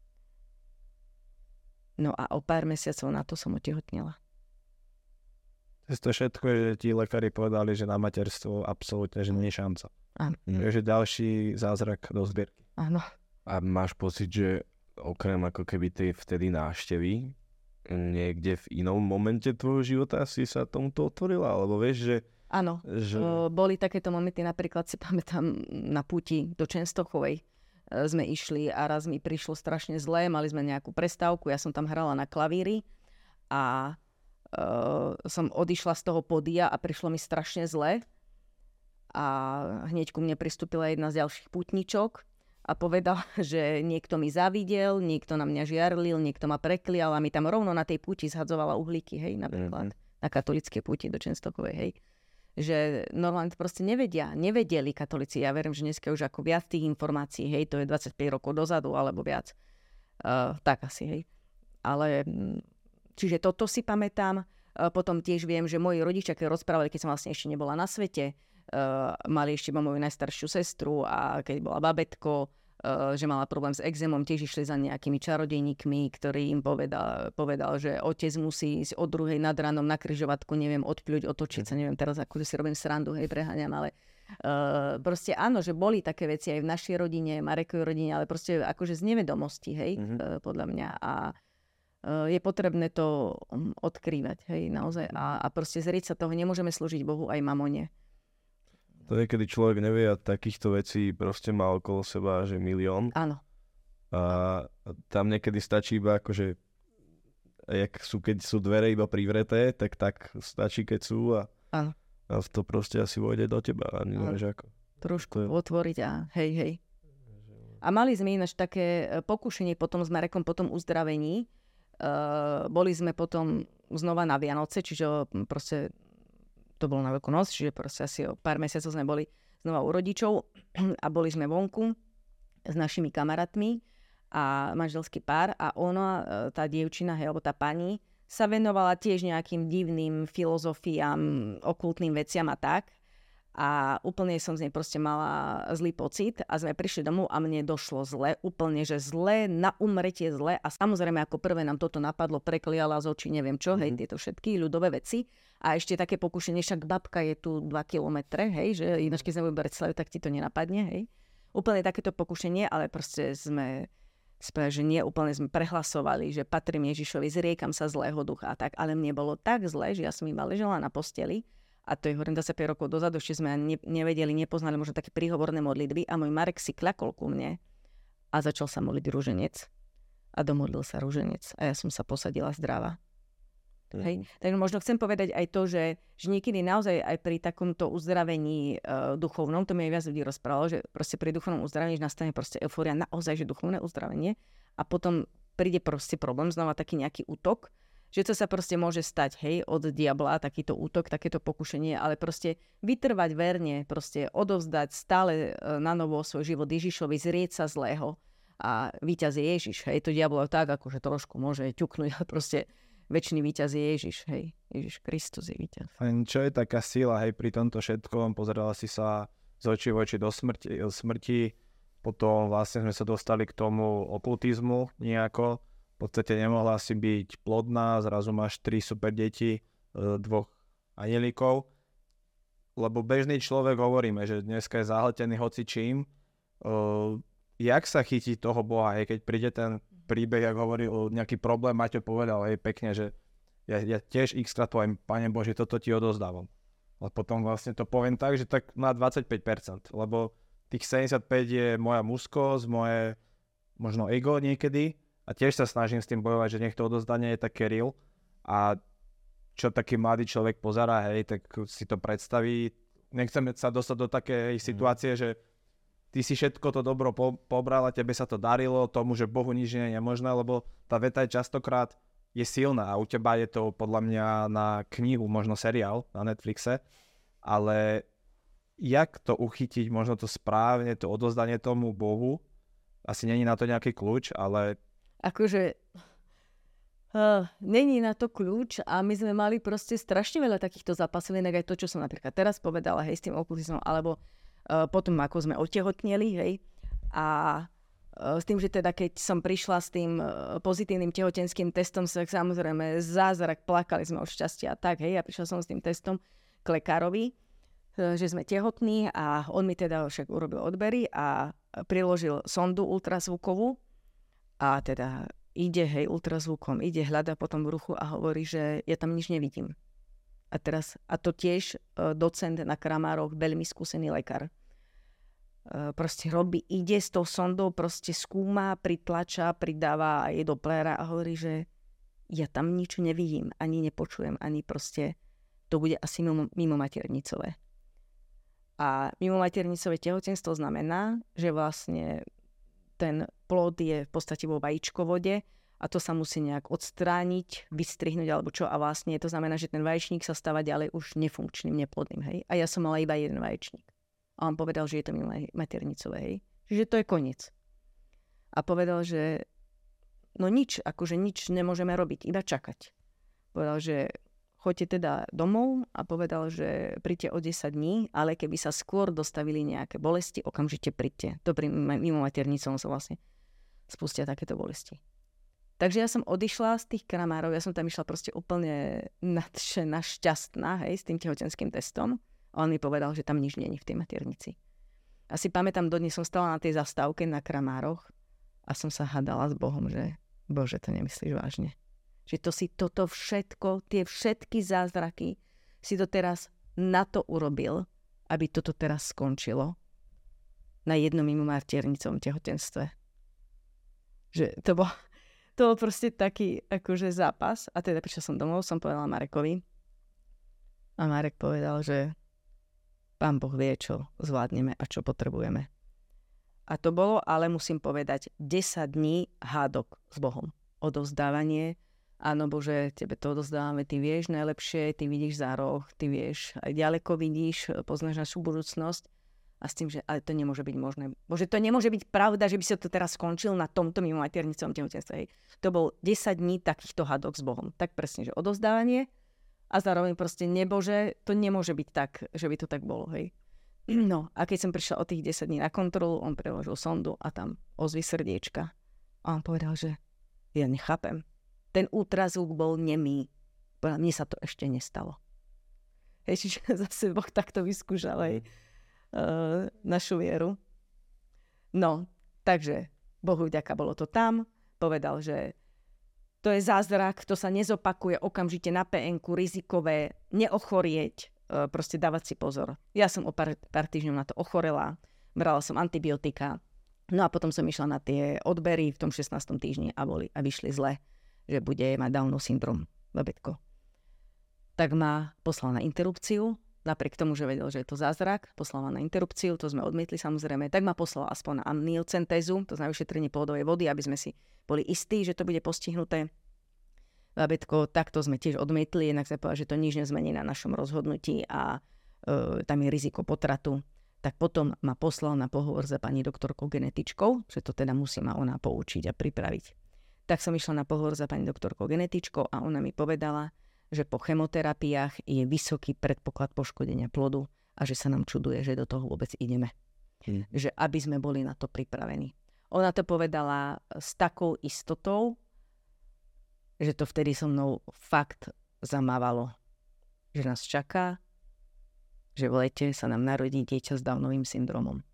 No a o pár mesiacov na to som otehotnela. To všetko, že ti lekári povedali, že na materstvo absolútne, že nie je šanca. Áno. Takže ďalší zázrak do zbierky. Áno. A máš pocit, že okrem ako keby tej vtedy návštevy, niekde v inom momente tvojho života si sa tomuto otvorila? Alebo vieš, že áno, že... boli takéto momenty, napríklad si pamätám na púti do Čenstochovej sme išli a raz mi prišlo strašne zlé, mali sme nejakú prestávku, ja som tam hrala na klavíri a uh, som odišla z toho podia a prišlo mi strašne zlé a hneď ku mne pristúpila jedna z ďalších pútničok a povedala, že niekto mi závidel, niekto na mňa žiarlil, niekto ma preklial a mi tam rovno na tej púti zhadzovala uhlíky, hej, napríklad mm-hmm. na katolíckej púti do Čenstochovej, hej. Že normálne to proste nevedia, nevedeli katolíci. Ja verím, že dneska už ako viac tých informácií, hej, to je dvadsaťpäť rokov dozadu, alebo viac. Uh, tak asi, hej. Ale, čiže toto si pamätám. Uh, potom tiež viem, že moji rodičia, keď rozprávali, keď som vlastne ešte nebola na svete, uh, mali ešte moju najstaršiu sestru a keď bola babetko, uh, že mala problém s exémom, tiež išli za nejakými čarodejníkmi, ktorý im povedal, povedal, že otec musí ísť od druhej nad ránom na križovatku, neviem, odpľuť, otočiť sa, neviem, teraz akože si robím srandu, hej, preháňam, ale uh, proste áno, že boli také veci aj v našej rodine, Marekovej rodine, ale proste akože z nevedomosti, hej, mm-hmm. uh, podľa mňa. A je potrebné to odkrývať, hej, naozaj. A, a proste zrieť sa toho, nemôžeme slúžiť Bohu aj mamone. To je, kedy človek nevie a takýchto vecí proste má okolo seba, že milión. Áno. A tam niekedy stačí iba akože, jak sú, keď sú dvere iba privreté, tak tak stačí, keď sú a, Áno. a to proste asi vojde do teba. A nevieš ako. Trošku je... otvoriť a hej, hej. A mali sme ináč také pokušenie potom s Marekom po tom uzdravení. Uh, boli sme potom znova na Vianoce, čiže proste to bolo na Veľkú noc, čiže proste asi o pár mesiacov sme boli znova u rodičov a boli sme vonku s našimi kamarátmi a manželský pár a ona, tá dievčina, hej, alebo tá pani sa venovala tiež nejakým divným filozofiám, okultným veciam a tak. A úplne som z nej proste mala zlý pocit a sme prišli domov a mne došlo zle, úplne, že zle, na umretie zle a samozrejme ako prvé nám toto napadlo, prekliala z očí, neviem čo, hej, tieto všetky ľudové veci a ešte také pokušenie, však babka je tu dva kilometre, hej, že ináč keď sme budeme Bratislavu, tak ti to nenapadne, hej. Úplne takéto pokušenie, ale proste sme, správ, že nie, úplne sme prehlasovali, že patrím Ježišovi, zriekam sa zlého ducha a tak, ale mne bolo tak zle, že ja som iba ležela na posteli. A to je hovorím dvadsaťpäť rokov dozadu, ešte sme ne, nevedeli, nepoznali možno také príhovorné modlitby a môj Marek si kľakol ku mne a začal sa modliť ruženec. A domodlil sa ruženec. A ja som sa posadila zdravá. Mm. Hej. Takže možno chcem povedať aj to, že, že niekedy naozaj aj pri takomto uzdravení uh, duchovnom, to mi aj viac ľudí rozprávalo, že proste pri duchovnom uzdravení nastane proste eufória, naozaj, že duchovné uzdravenie a potom príde proste problém, znova taký nejaký útok, že to sa proste môže stať, hej, od diabla, takýto útok, takéto pokušenie, ale proste vytrvať verne, proste odovzdať stále na novo svoj život Ježišovi, zrieť sa zlého a víťaz je Ježiš, hej, to diablo tak, akože trošku môže ťuknúť, ale proste večný víťaz je Ježiš, hej, Ježiš Kristus je víťaz. A čo je taká sila, hej, pri tomto všetkom, pozerala si sa z očí v oči do smrti, smrti, potom vlastne sme sa dostali k tomu okultizmu nejako, v podstate nemohla si byť plodná, zrazu máš tri super deti, dvoch anielíkov, lebo bežný človek hovoríme, že dneska je zahltený hocičím. Uh, jak sa chytí toho Boha, hej, keď príde ten príbeh, jak hovoril, nejaký problém, Maťo povedal, hej, pekne, že ja, ja tiež x-krát poviem, Pane Bože, toto ti odozdávam. Ale potom vlastne to poviem tak, že tak na dvadsaťpäť percent, lebo tých sedemdesiatpäť je moja mužskosť, moje možno ego niekedy, a tiež sa snažím s tým bojovať, že nech to odozdanie je také real. A čo taký mladý človek pozerá, hej, tak si to predstaví. Nechceme sa dostať do takej mm. situácie, že ty si všetko to dobro po- pobral a tebe sa to darilo, tomu, že Bohu nič nie je nemožné, lebo tá veta je častokrát je silná a u teba je to podľa mňa na knihu, možno seriál na Netflixe, ale jak to uchytiť, možno to správne, to odozdanie tomu Bohu, asi není na to nejaký kľúč, ale akože uh, není na to kľúč a my sme mali proste strašne veľa takýchto zápasoviniek, aj to, čo som napríklad teraz povedala, hej, s tým okultizmom, alebo uh, potom, ako sme otehotneli, hej, a uh, s tým, že teda keď som prišla s tým uh, pozitívnym tehotenským testom, tak samozrejme zázrak, plakali sme od šťastia a tak, hej, ja prišla som s tým testom k lekárovi, uh, že sme tehotní a on mi teda však urobil odbery a priložil sondu ultrazvukovú. A teda ide, hej, ultrazvukom, ide, hľada potom v ruchu a hovorí, že ja tam nič nevidím. A teraz, a to tiež uh, docent na Kramároch, veľmi skúsený lekár. Uh, proste robí, ide s tou sondou, proste skúma, pritlača, pridáva jej do pléra a hovorí, že ja tam nič nevidím, ani nepočujem, ani proste to bude asi mimo, mimo maternicové. A mimo maternicové tehotenstvo znamená, že vlastne ten plod je v podstate vo vajíčkovode a to sa musí nejak odstrániť, vystrihnúť alebo čo a vlastne to znamená, že ten vaječník sa stáva ďalej už nefunkčným, neplodným, hej. A ja som mala iba jeden vaječník. A on povedal, že je to mimo maternicové, hej. Čiže to je koniec. A povedal, že no nič, akože nič nemôžeme robiť, iba čakať. Povedal, že choďte teda domov a povedal, že príďte o desať dní, ale keby sa skôr dostavili nejaké bolesti, okamžite príďte. To pri mimo maternicom sa vlastne spustia takéto bolesti. Takže ja som odišla z tých Kramárov, ja som tam išla proste úplne nadšená, šťastná, hej, s tým tehotenským testom. A on mi povedal, že tam nič nie je v tej maternici. A si pamätám, dodnes som stala na tej zastávke na Kramároch a som sa hádala s Bohom, že Bože, to nemyslíš vážne. Že to si toto všetko, tie všetky zázraky si to teraz na to urobil, aby toto teraz skončilo na jednom mimo maternicom tehotenstve. Že to bol, to bol proste taký akože zápas. A teda prišiel som domov, som povedala Marekovi. A Marek povedal, že Pán Boh vie, čo zvládneme a čo potrebujeme. A to bolo, ale musím povedať, desať dní hádok s Bohom. Odovzdávanie. Áno, Bože, tebe to odozdávame, ty vieš najlepšie, ty vidíš za roh, ty vieš, aj ďaleko vidíš, poznáš našu budúcnosť. A s tým, že ale to nemôže byť možné. Bože, to nemôže byť pravda, že by si to teraz skončil na tomto mimo maternicom tehotenstve. To bol desať dní takýchto hádok s Bohom. Tak presne, že odovzdávanie a zároveň proste nebože, to nemôže byť tak, že by to tak bolo, hej. No, a keď som prišla o tých desať dní na kontrolu, on preložil sondu a tam ozvy srdiečka. A on povedal, že ja nechápem. Ten ultrazvuk bol nemý. Povedal, mne sa to ešte nestalo. Hej, čiže zase Boh takto vyskúšal aj uh, našu vieru. No, takže Bohu vďaka, bolo to tam. Povedal, že to je zázrak, to sa nezopakuje okamžite na pé enku, rizikové, neochorieť, uh, proste dávať si pozor. Ja som o pár, pár týždňov na to ochorela, brala som antibiotika, no a potom som išla na tie odbery v tom šestnástom týždni a, boli, a vyšli zle, že bude mať Downov syndrom, babetko. Tak ma poslal na interrupciu, napriek tomu, že vedel, že je to zázrak, poslal ma na interrupciu, to sme odmietli samozrejme, tak ma poslal aspoň na amniocentézu, to znamená vyšetrenie plodovej vody, aby sme si boli istí, že to bude postihnuté. Babetko, takto sme tiež odmietli, jednak sa povedal, že to nič nezmení na našom rozhodnutí a e, tam je riziko potratu. Tak potom ma poslal na pohovor za pani doktorkou genetičkou, že to teda musí ma ona poučiť a pripraviť. Tak som išla na pohovor za pani doktorkou genetičkou a ona mi povedala, že po chemoterapiách je vysoký predpoklad poškodenia plodu a že sa nám čuduje, že do toho vôbec ideme. Hmm. Že aby sme boli na to pripravení. Ona to povedala s takou istotou, že to vtedy so mnou fakt zamávalo. Že nás čaká, že v lete sa nám narodí dieťa s Downovým syndromom.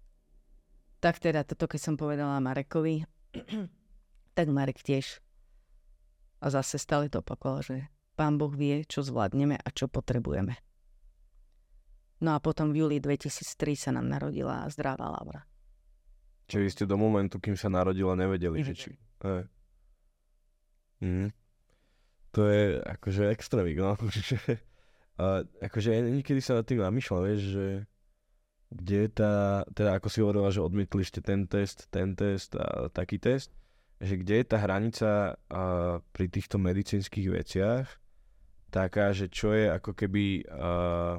Tak teda toto, keď som povedala Marekovi, tak Marek tiež. A zase stále to opakoval, že Pán Boh vie, čo zvládneme a čo potrebujeme. No a potom v júli dvetisíctri sa nám narodila zdravá Laura. Čiže vy ste do momentu, kým sa narodila, nevedeli, Nevedeli. že či... Hej. Mhm. To je akože extrémik, no. A akože niekedy sa nad tým namýšľam, vieš, že kde je tá, teda ako si hovorila, že odmietli ste ten test, ten test a taký test, že kde je tá hranica a, pri týchto medicínskych veciach taká, že čo je ako keby a,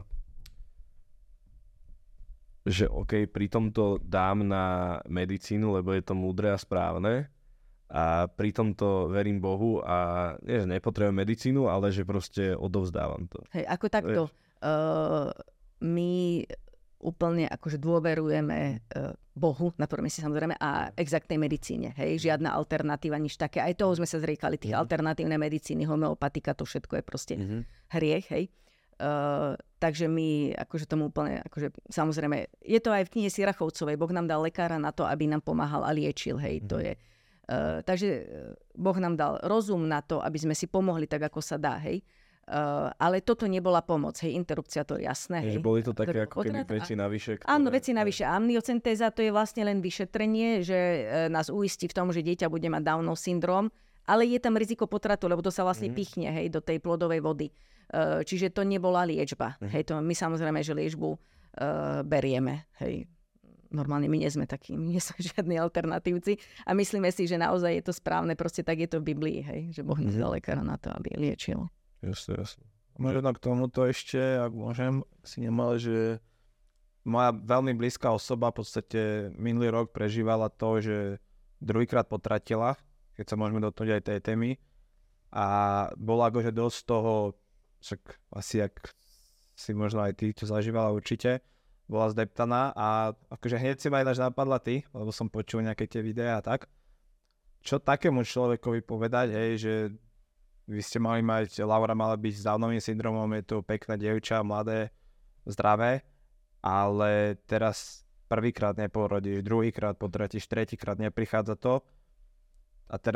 že OK, pri tomto dám na medicínu, lebo je to múdre a správne a pri tomto verím Bohu a nie, že nepotrebujem medicínu, ale že proste odovzdávam to. Hej, ako takto. Uh, my úplne akože dôverujeme uh, Bohu, na prvom mieste samozrejme, a exaktnej medicíne. Hej, žiadna alternatíva, nič také. Aj toho sme sa zriekali, tých mm. alternatívnej medicíny, homeopatika, to všetko je proste mm-hmm. hriech, hej. Uh, takže my akože tomu úplne, akože samozrejme, je to aj v knihe Sirachovcovej, Boh nám dal lekára na to, aby nám pomáhal a liečil, hej, mm-hmm. to je. Uh, takže Boh nám dal rozum na to, aby sme si pomohli tak, ako sa dá, hej. Uh, ale toto nebola pomoc, hej, interrupcia, to je jasné, hej. Že boli to také ako keby veci navyše. Ktoré... Áno, veci navyše. Amniocentéza to je vlastne len vyšetrenie, že uh, nás uistí v tom, že dieťa bude mať Downov syndrom, ale je tam riziko potratu, lebo to sa vlastne mm-hmm. pichne, hej, do tej plodovej vody. Uh, čiže to nebola liečba, mm-hmm. hej, to my samozrejme, že liečbu uh, berieme, hej. Normálne my nie sme takí, my nie sme žiadni alternatívci a myslíme si, že naozaj je to správne, proste tak je to v Biblii, hej, že Boh nás dal lekára na to, aby liečil. Jasne, jasne. Možno k tomuto ešte, ak môžem, si nemal, že moja veľmi blízka osoba v podstate minulý rok prežívala to, že druhýkrát potratila, keď sa môžeme dotknúť aj tej témy, a bola akože dosť toho, však asi ak si možno aj ty, čo zažívala určite, bola zdeptaná a akože hneď si ma ináč napadla ty, lebo som počul nejaké tie videá a tak. Čo takému človekovi povedať, hej, že vy ste mali mať, Laura mala byť s Downovým syndromom, je to pekné dievča, mladé, zdravé, ale teraz prvýkrát neporodíš, druhýkrát potratíš, tretíkrát neprichádza to a teraz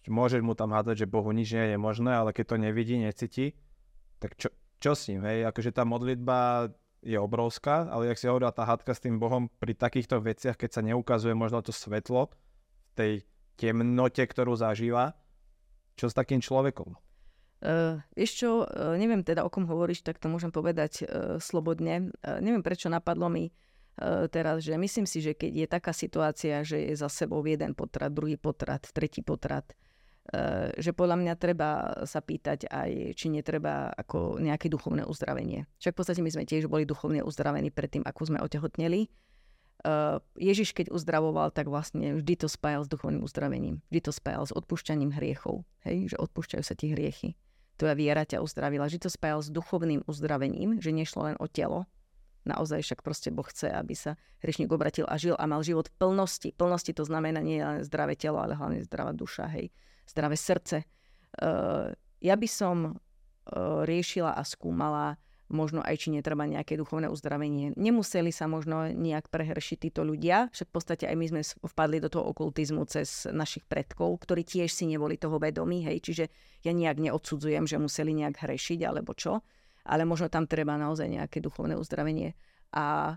Môžeš mu tam hádať, že Bohu nič nie je možné, ale keď to nevidí, necíti, tak čo, čo s ním, hej? Akože tá modlitba je obrovská, ale jak si hovorila, tá hádka s tým Bohom pri takýchto veciach, keď sa neukazuje možno to svetlo v tej temnote, ktorú zažíva, čo s takým človekom? Uh, vieš čo, uh, neviem teda, o kom hovoríš, tak to môžem povedať uh, slobodne. Uh, neviem, prečo napadlo mi uh, teraz, že myslím si, že keď je taká situácia, že je za sebou jeden potrat, druhý potrat, tretí potrat, uh, že podľa mňa treba sa pýtať aj, či netreba ako nejaké duchovné uzdravenie. Však v podstate my sme tiež boli duchovne uzdravení predtým, ako sme otehotneli. Uh, Ježiš, keď uzdravoval, tak vlastne vždy to spájal s duchovným uzdravením. Vždy to spájal s odpúšťaním hriechov. Hej? Že odpúšťajú sa ti hriechy. Tvoja viera ťa uzdravila. Vždy to spájal s duchovným uzdravením, že nešlo len o telo. Naozaj však proste Boh chce, aby sa hriešnik obratil a žil a mal život v plnosti. Plnosti to znamená nie len zdravé telo, ale hlavne zdravá duša, hej. Zdravé srdce. Uh, ja by som uh, riešila a skúmala možno aj, či netreba nejaké duchovné uzdravenie. Nemuseli sa možno nejak prehršiť títo ľudia, však v podstate aj my sme vpadli do toho okultizmu cez našich predkov, ktorí tiež si neboli toho vedomí, hej, čiže ja nejak neodsudzujem, že museli nejak hrešiť alebo čo, ale možno tam treba naozaj nejaké duchovné uzdravenie. A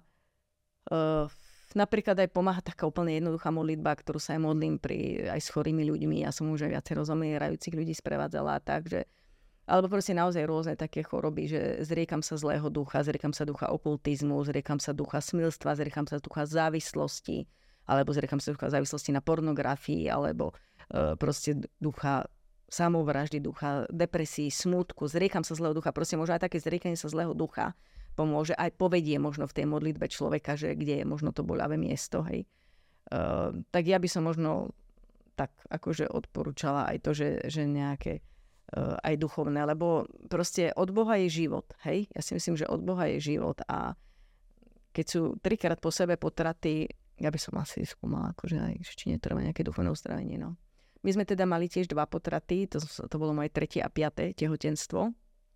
uh, napríklad aj pomáha taká úplne jednoduchá modlitba, ktorú sa aj modlím pri, aj s chorými ľuďmi. Ja som už aj viacero zomierajúcich ľudí sprevádzala, takže alebo proste naozaj rôzne také choroby, že zriekam sa zlého ducha, zriekam sa ducha okultizmu, zriekam sa ducha smilstva, zriekam sa ducha závislosti, alebo zriekam sa ducha závislosti na pornografii, alebo e, proste ducha samovraždy, ducha depresii, smútku, zriekam sa zlého ducha. Proste možno aj také zriekanie sa zlého ducha pomôže, aj povedie možno v tej modlitbe človeka, že kde je možno to boľavé miesto, hej. E, tak ja by som možno tak akože odporúčala aj to, že, že nejaké aj duchovné, lebo proste od Boha je život, hej? Ja si myslím, že od Boha je život a keď sú trikrát po sebe potraty, ja by som asi skúmala, akože aj, či netreba nejaké duchovné uzdravenie, no. My sme teda mali tiež dva potraty, to, to bolo moje tretie a piaté tehotenstvo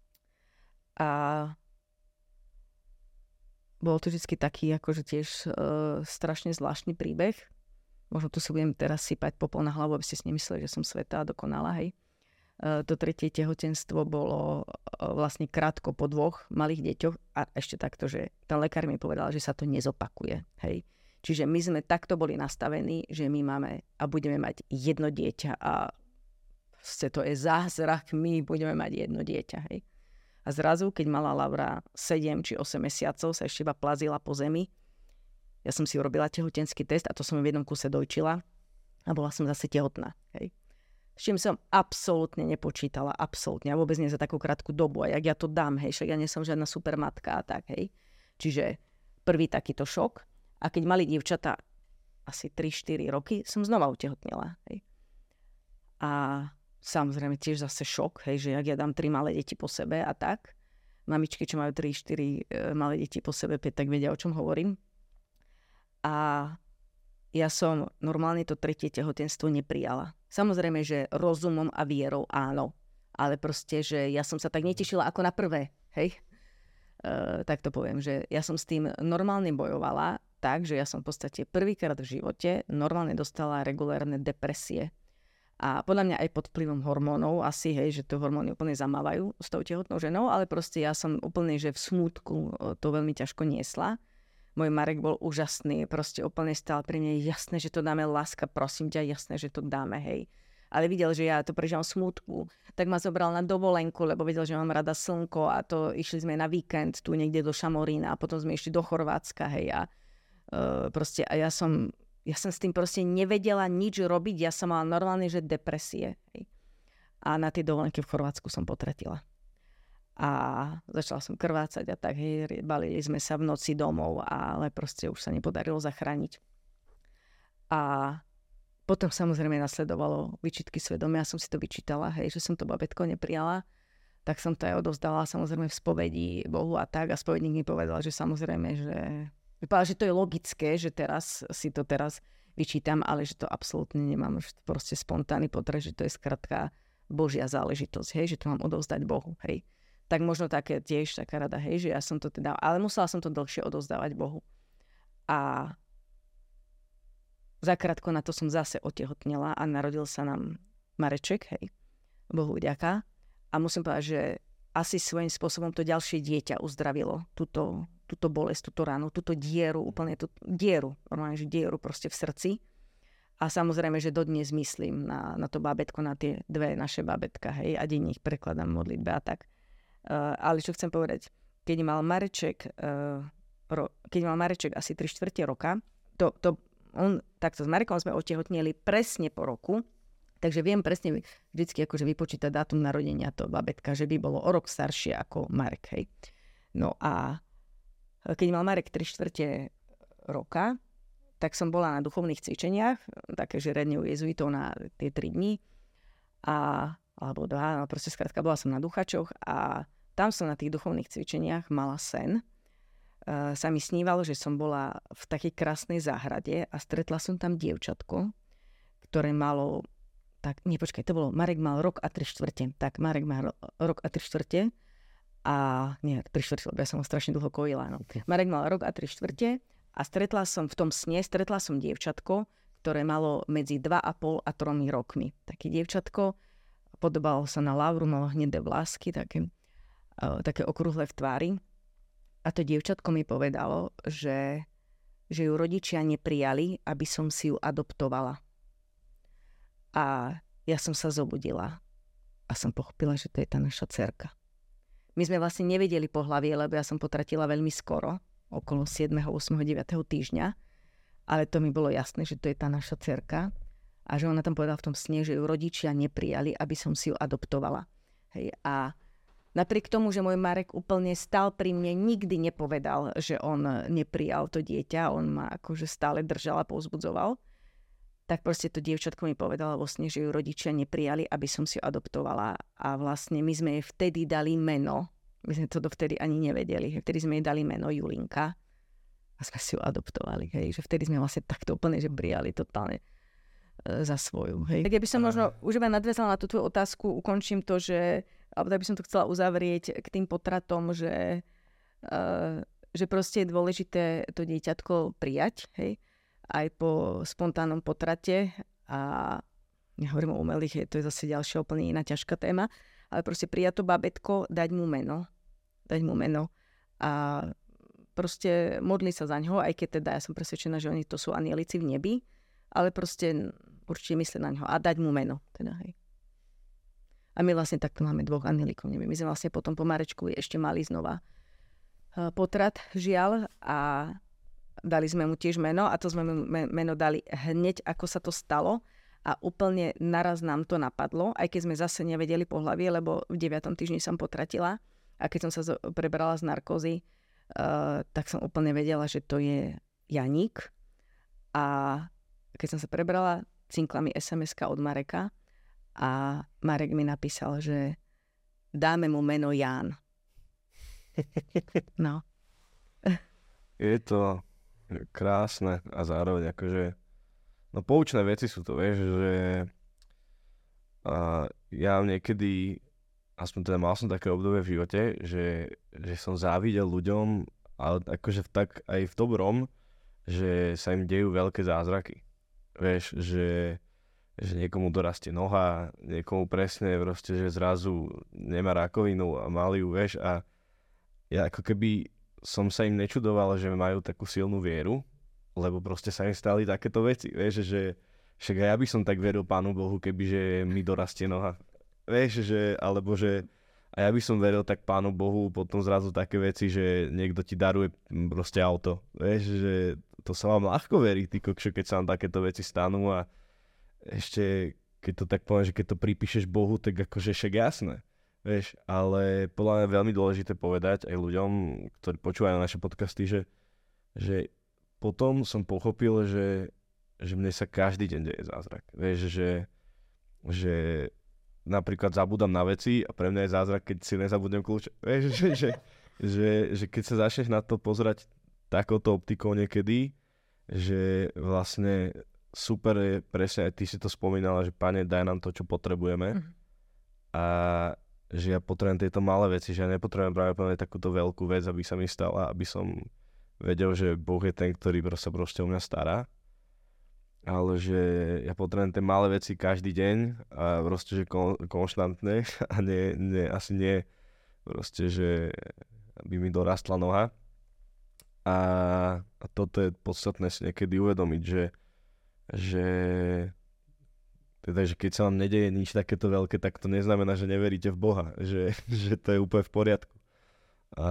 a bol to vždy taký, akože tiež uh, strašne zvláštny príbeh. Možno tu si budem teraz sypať popol na hlavu, aby ste si nemysleli, že som svätá a dokonalá, hej. To tretie tehotenstvo bolo vlastne krátko po dvoch malých deťoch a ešte takto, že ten lekár mi povedal, že sa to nezopakuje. Hej. Čiže my sme takto boli nastavení, že my máme a budeme mať jedno dieťa a to je zázrak, my budeme mať jedno dieťa. Hej. A zrazu, keď mala Laura sedem či osem mesiacov, sa ešte iba plazila po zemi, ja som si urobila tehotenský test a to som v jednom kuse dojčila a bola som zase tehotná. Hej. S čím som absolútne nepočítala, absolútne. A vôbec nie za takú krátku dobu. A jak ja to dám, hej, však ja nie som žiadna supermatka a tak, hej. Čiže prvý takýto šok. A keď mali dievčatá asi tri štyri roky, som znova utehotnila, hej. A samozrejme tiež zase šok, hej, že jak ja dám tri malé deti po sebe a tak. Mamičky, čo majú tri štyri e, malé deti po sebe, päť, tak vedia, o čom hovorím. A ja som normálne to tretie tehotenstvo neprijala. Samozrejme, že rozumom a vierou áno. Ale proste, že ja som sa tak netešila ako na prvé. Hej? E, tak to poviem, že ja som s tým normálne bojovala tak, že ja som v podstate prvýkrát v živote normálne dostala regulérne depresie. A podľa mňa aj pod vplyvom hormónov asi, hej, že to hormóny úplne zamávajú s tou tehotnou ženou, ale proste ja som úplne, že v smútku to veľmi ťažko niesla. Môj Marek bol úžasný, proste úplne stál pri mne, jasné, že to dáme, láska, prosím ťa, jasné, že to dáme, hej. Ale videl, že ja to prežívam smútku, tak ma zobral na dovolenku, lebo vedel, že mám rada slnko a to išli sme na víkend tu niekde do Šamorína a potom sme išli do Chorvátska, hej. A, uh, proste, a ja som, ja som s tým proste nevedela nič robiť, ja som mala normálne, že depresie, hej. A na tej dovolenke v Chorvátsku som potratila. A začala som krvácať a tak, hej, balili sme sa v noci domov, ale proste už sa nepodarilo zachrániť. A potom samozrejme nasledovalo vyčitky svedomia, ja som si to vyčítala, hej, že som to babetko neprijala, tak som to aj odovzdala samozrejme v spovedi Bohu a tak a spovedník mi povedal, že samozrejme, že, povedal, že to je logické, že teraz si to teraz vyčítam, ale že to absolútne nemám, že to proste spontánny potreb, že to je skrátka Božia záležitosť, hej, že to mám odovzdať Bohu, hej. Tak možno také tiež taká rada, hej, že ja som to teda, ale musela som to dlhšie odovzdávať Bohu. A zakrátko na to som zase otehotnela a narodil sa nám Mareček, hej, Bohu vďaka. A musím povedať, že asi svojím spôsobom to ďalšie dieťa uzdravilo túto, túto bolesť, túto ránu, túto dieru, úplne tú dieru, normálne, že dieru proste v srdci. A samozrejme, že dodnes myslím na, na to bábätko, na tie dve naše bábätka, hej, a denne ich prekladám v modlitbe a tak. Uh, ale čo chcem povedať, keď mal Mareček, uh, ro, keď mal Mareček asi tri štvrte roka, to, to on, takto s Marekom sme otehotnieli presne po roku, takže viem presne vždycky akože vypočítať dátum narodenia toho babetka, že by bolo o rok staršie ako Marek, hej. No a keď mal Marek tri štvrte roka, tak som bola na duchovných cvičeniach, také, že redne u jezuitov na tie tri dni, a, alebo dva, no proste skrátka bola som na duchačoch a tam som na tých duchovných cvičeniach mala sen. Uh, sa mi snívalo, že som bola v takej krásnej záhrade a stretla som tam dievčatko, ktoré malo tak, nie, počkaj, to bolo, Marek mal rok a tri štvrte. Tak, Marek mal rok a tri štvrte. A, nie, tri štvrte, lebo ja som ho strašne dlho kojila, no. Marek mal rok a tri štvrte a stretla som v tom sne, stretla som dievčatko, ktoré malo medzi dva a pol a tromi rokmi. Také dievčatko, podobalo sa na Lauru, malo hnedé vlásky, také, uh, také okrúhle v tvári. A to dievčatko mi povedalo, že, že ju rodičia neprijali, aby som si ju adoptovala. A ja som sa zobudila a som pochopila, že to je tá naša dcerka. My sme vlastne nevedeli pohlavie, lebo ja som potratila veľmi skoro, okolo siedmeho, ôsmeho, deviateho týždňa, ale to mi bolo jasné, že to je tá naša dcerka a že ona tam povedala v tom sne, že ju rodičia neprijali, aby som si ju adoptovala. Hej, a napriek tomu, že môj Marek úplne stál pri mne, nikdy nepovedal, že on neprijal to dieťa, on ma akože stále držal a povzbudzoval, tak proste to dievčatko mi povedala vo sne, že ju rodičia neprijali, aby som si ju adoptovala. A vlastne my sme jej vtedy dali meno, my sme to dovtedy ani nevedeli, vtedy sme jej dali meno Julinka a sme si ju adoptovali. Hej. Že vtedy sme vlastne takto úplne, že prijali totálne e, za svoju. Hej. Tak ja by som možno už iba nadväzala na tú tvoju otázku, ukončím to, že, alebo tak by som to chcela uzavrieť k tým potratom, že, e, že proste je dôležité to dieťatko prijať, hej, aj po spontánnom potrate a ja hovorím o umelých, to je zase ďalšia úplne iná ťažká téma, ale proste prijať to babetko, dať mu meno, dať mu meno a proste modliť sa za ňoho, aj keď teda ja som presvedčená, že oni to sú anielici v nebi, ale proste určite myslieť na ňoho a dať mu meno. Teda, hej. A my vlastne takto máme dvoch anielikov v nebi. My sme vlastne potom po Marečku ešte mali znova potrat, žiaľ, a dali sme mu tiež meno a to sme mu meno dali hneď, ako sa to stalo a úplne naraz nám to napadlo, aj keď sme zase nevedeli pohlavie, lebo v deviatom týždni som potratila a keď som sa prebrala z narkózy, uh, tak som úplne vedela, že to je Janík a keď som sa prebrala, cinkla mi es em eska od Mareka a Marek mi napísal, že dáme mu meno Ján. No. Je to krásne a zároveň akože no poučné veci sú to, vieš, že a ja niekedy, aspoň teda mal som také obdobie v živote, že, že som závidel ľuďom, ale akože tak aj v dobrom, že sa im dejú veľké zázraky. Vieš, že, že niekomu dorastie noha, niekomu presne proste, že zrazu nemá rakovinu a mali ju, vieš, a ja ako keby som sa im nečudoval, že majú takú silnú vieru, lebo proste sa im stali takéto veci, vieš, že však aj ja by som tak veril Pánu Bohu, kebyže mi dorastie noha, vieš, že, alebo že a ja by som veril tak Pánu Bohu potom zrazu také veci, že niekto ti daruje proste auto, vieš, že to sa vám ľahko verí, ty kokšo, keď sa vám takéto veci stanú a ešte, keď to tak poviem, že keď to pripíšeš Bohu, tak akože však jasné. Vieš, ale podľa mňa je veľmi dôležité povedať aj ľuďom, ktorí počúvajú naše podcasty, že, že potom som pochopil, že, že mne sa každý deň deje zázrak. Vieš, že, že napríklad zabúdam na veci a pre mňa je zázrak, keď si nezabudnem kľúče. Vieš, že, že, že, že keď sa začneš na to pozerať takouto optikou niekedy, že vlastne super je presne, aj ty si to spomínala, že Pane, daj nám to, čo potrebujeme. Mm. A že ja potrebujem tieto malé veci, že ja nepotrebujem práve takúto veľkú vec, aby sa mi stala, aby som vedel, že Boh je ten, ktorý sa proste o mňa stará. ale že ja potrebujem tie malé veci každý deň a proste, že kon, konštantne a nie, nie, asi nie proste, že by mi dorastla noha. A, a toto je podstatné si niekedy uvedomiť, že, že teda, že keď sa vám nedeje nič takéto veľké, tak to neznamená, že neveríte v Boha, že, že to je úplne v poriadku. A,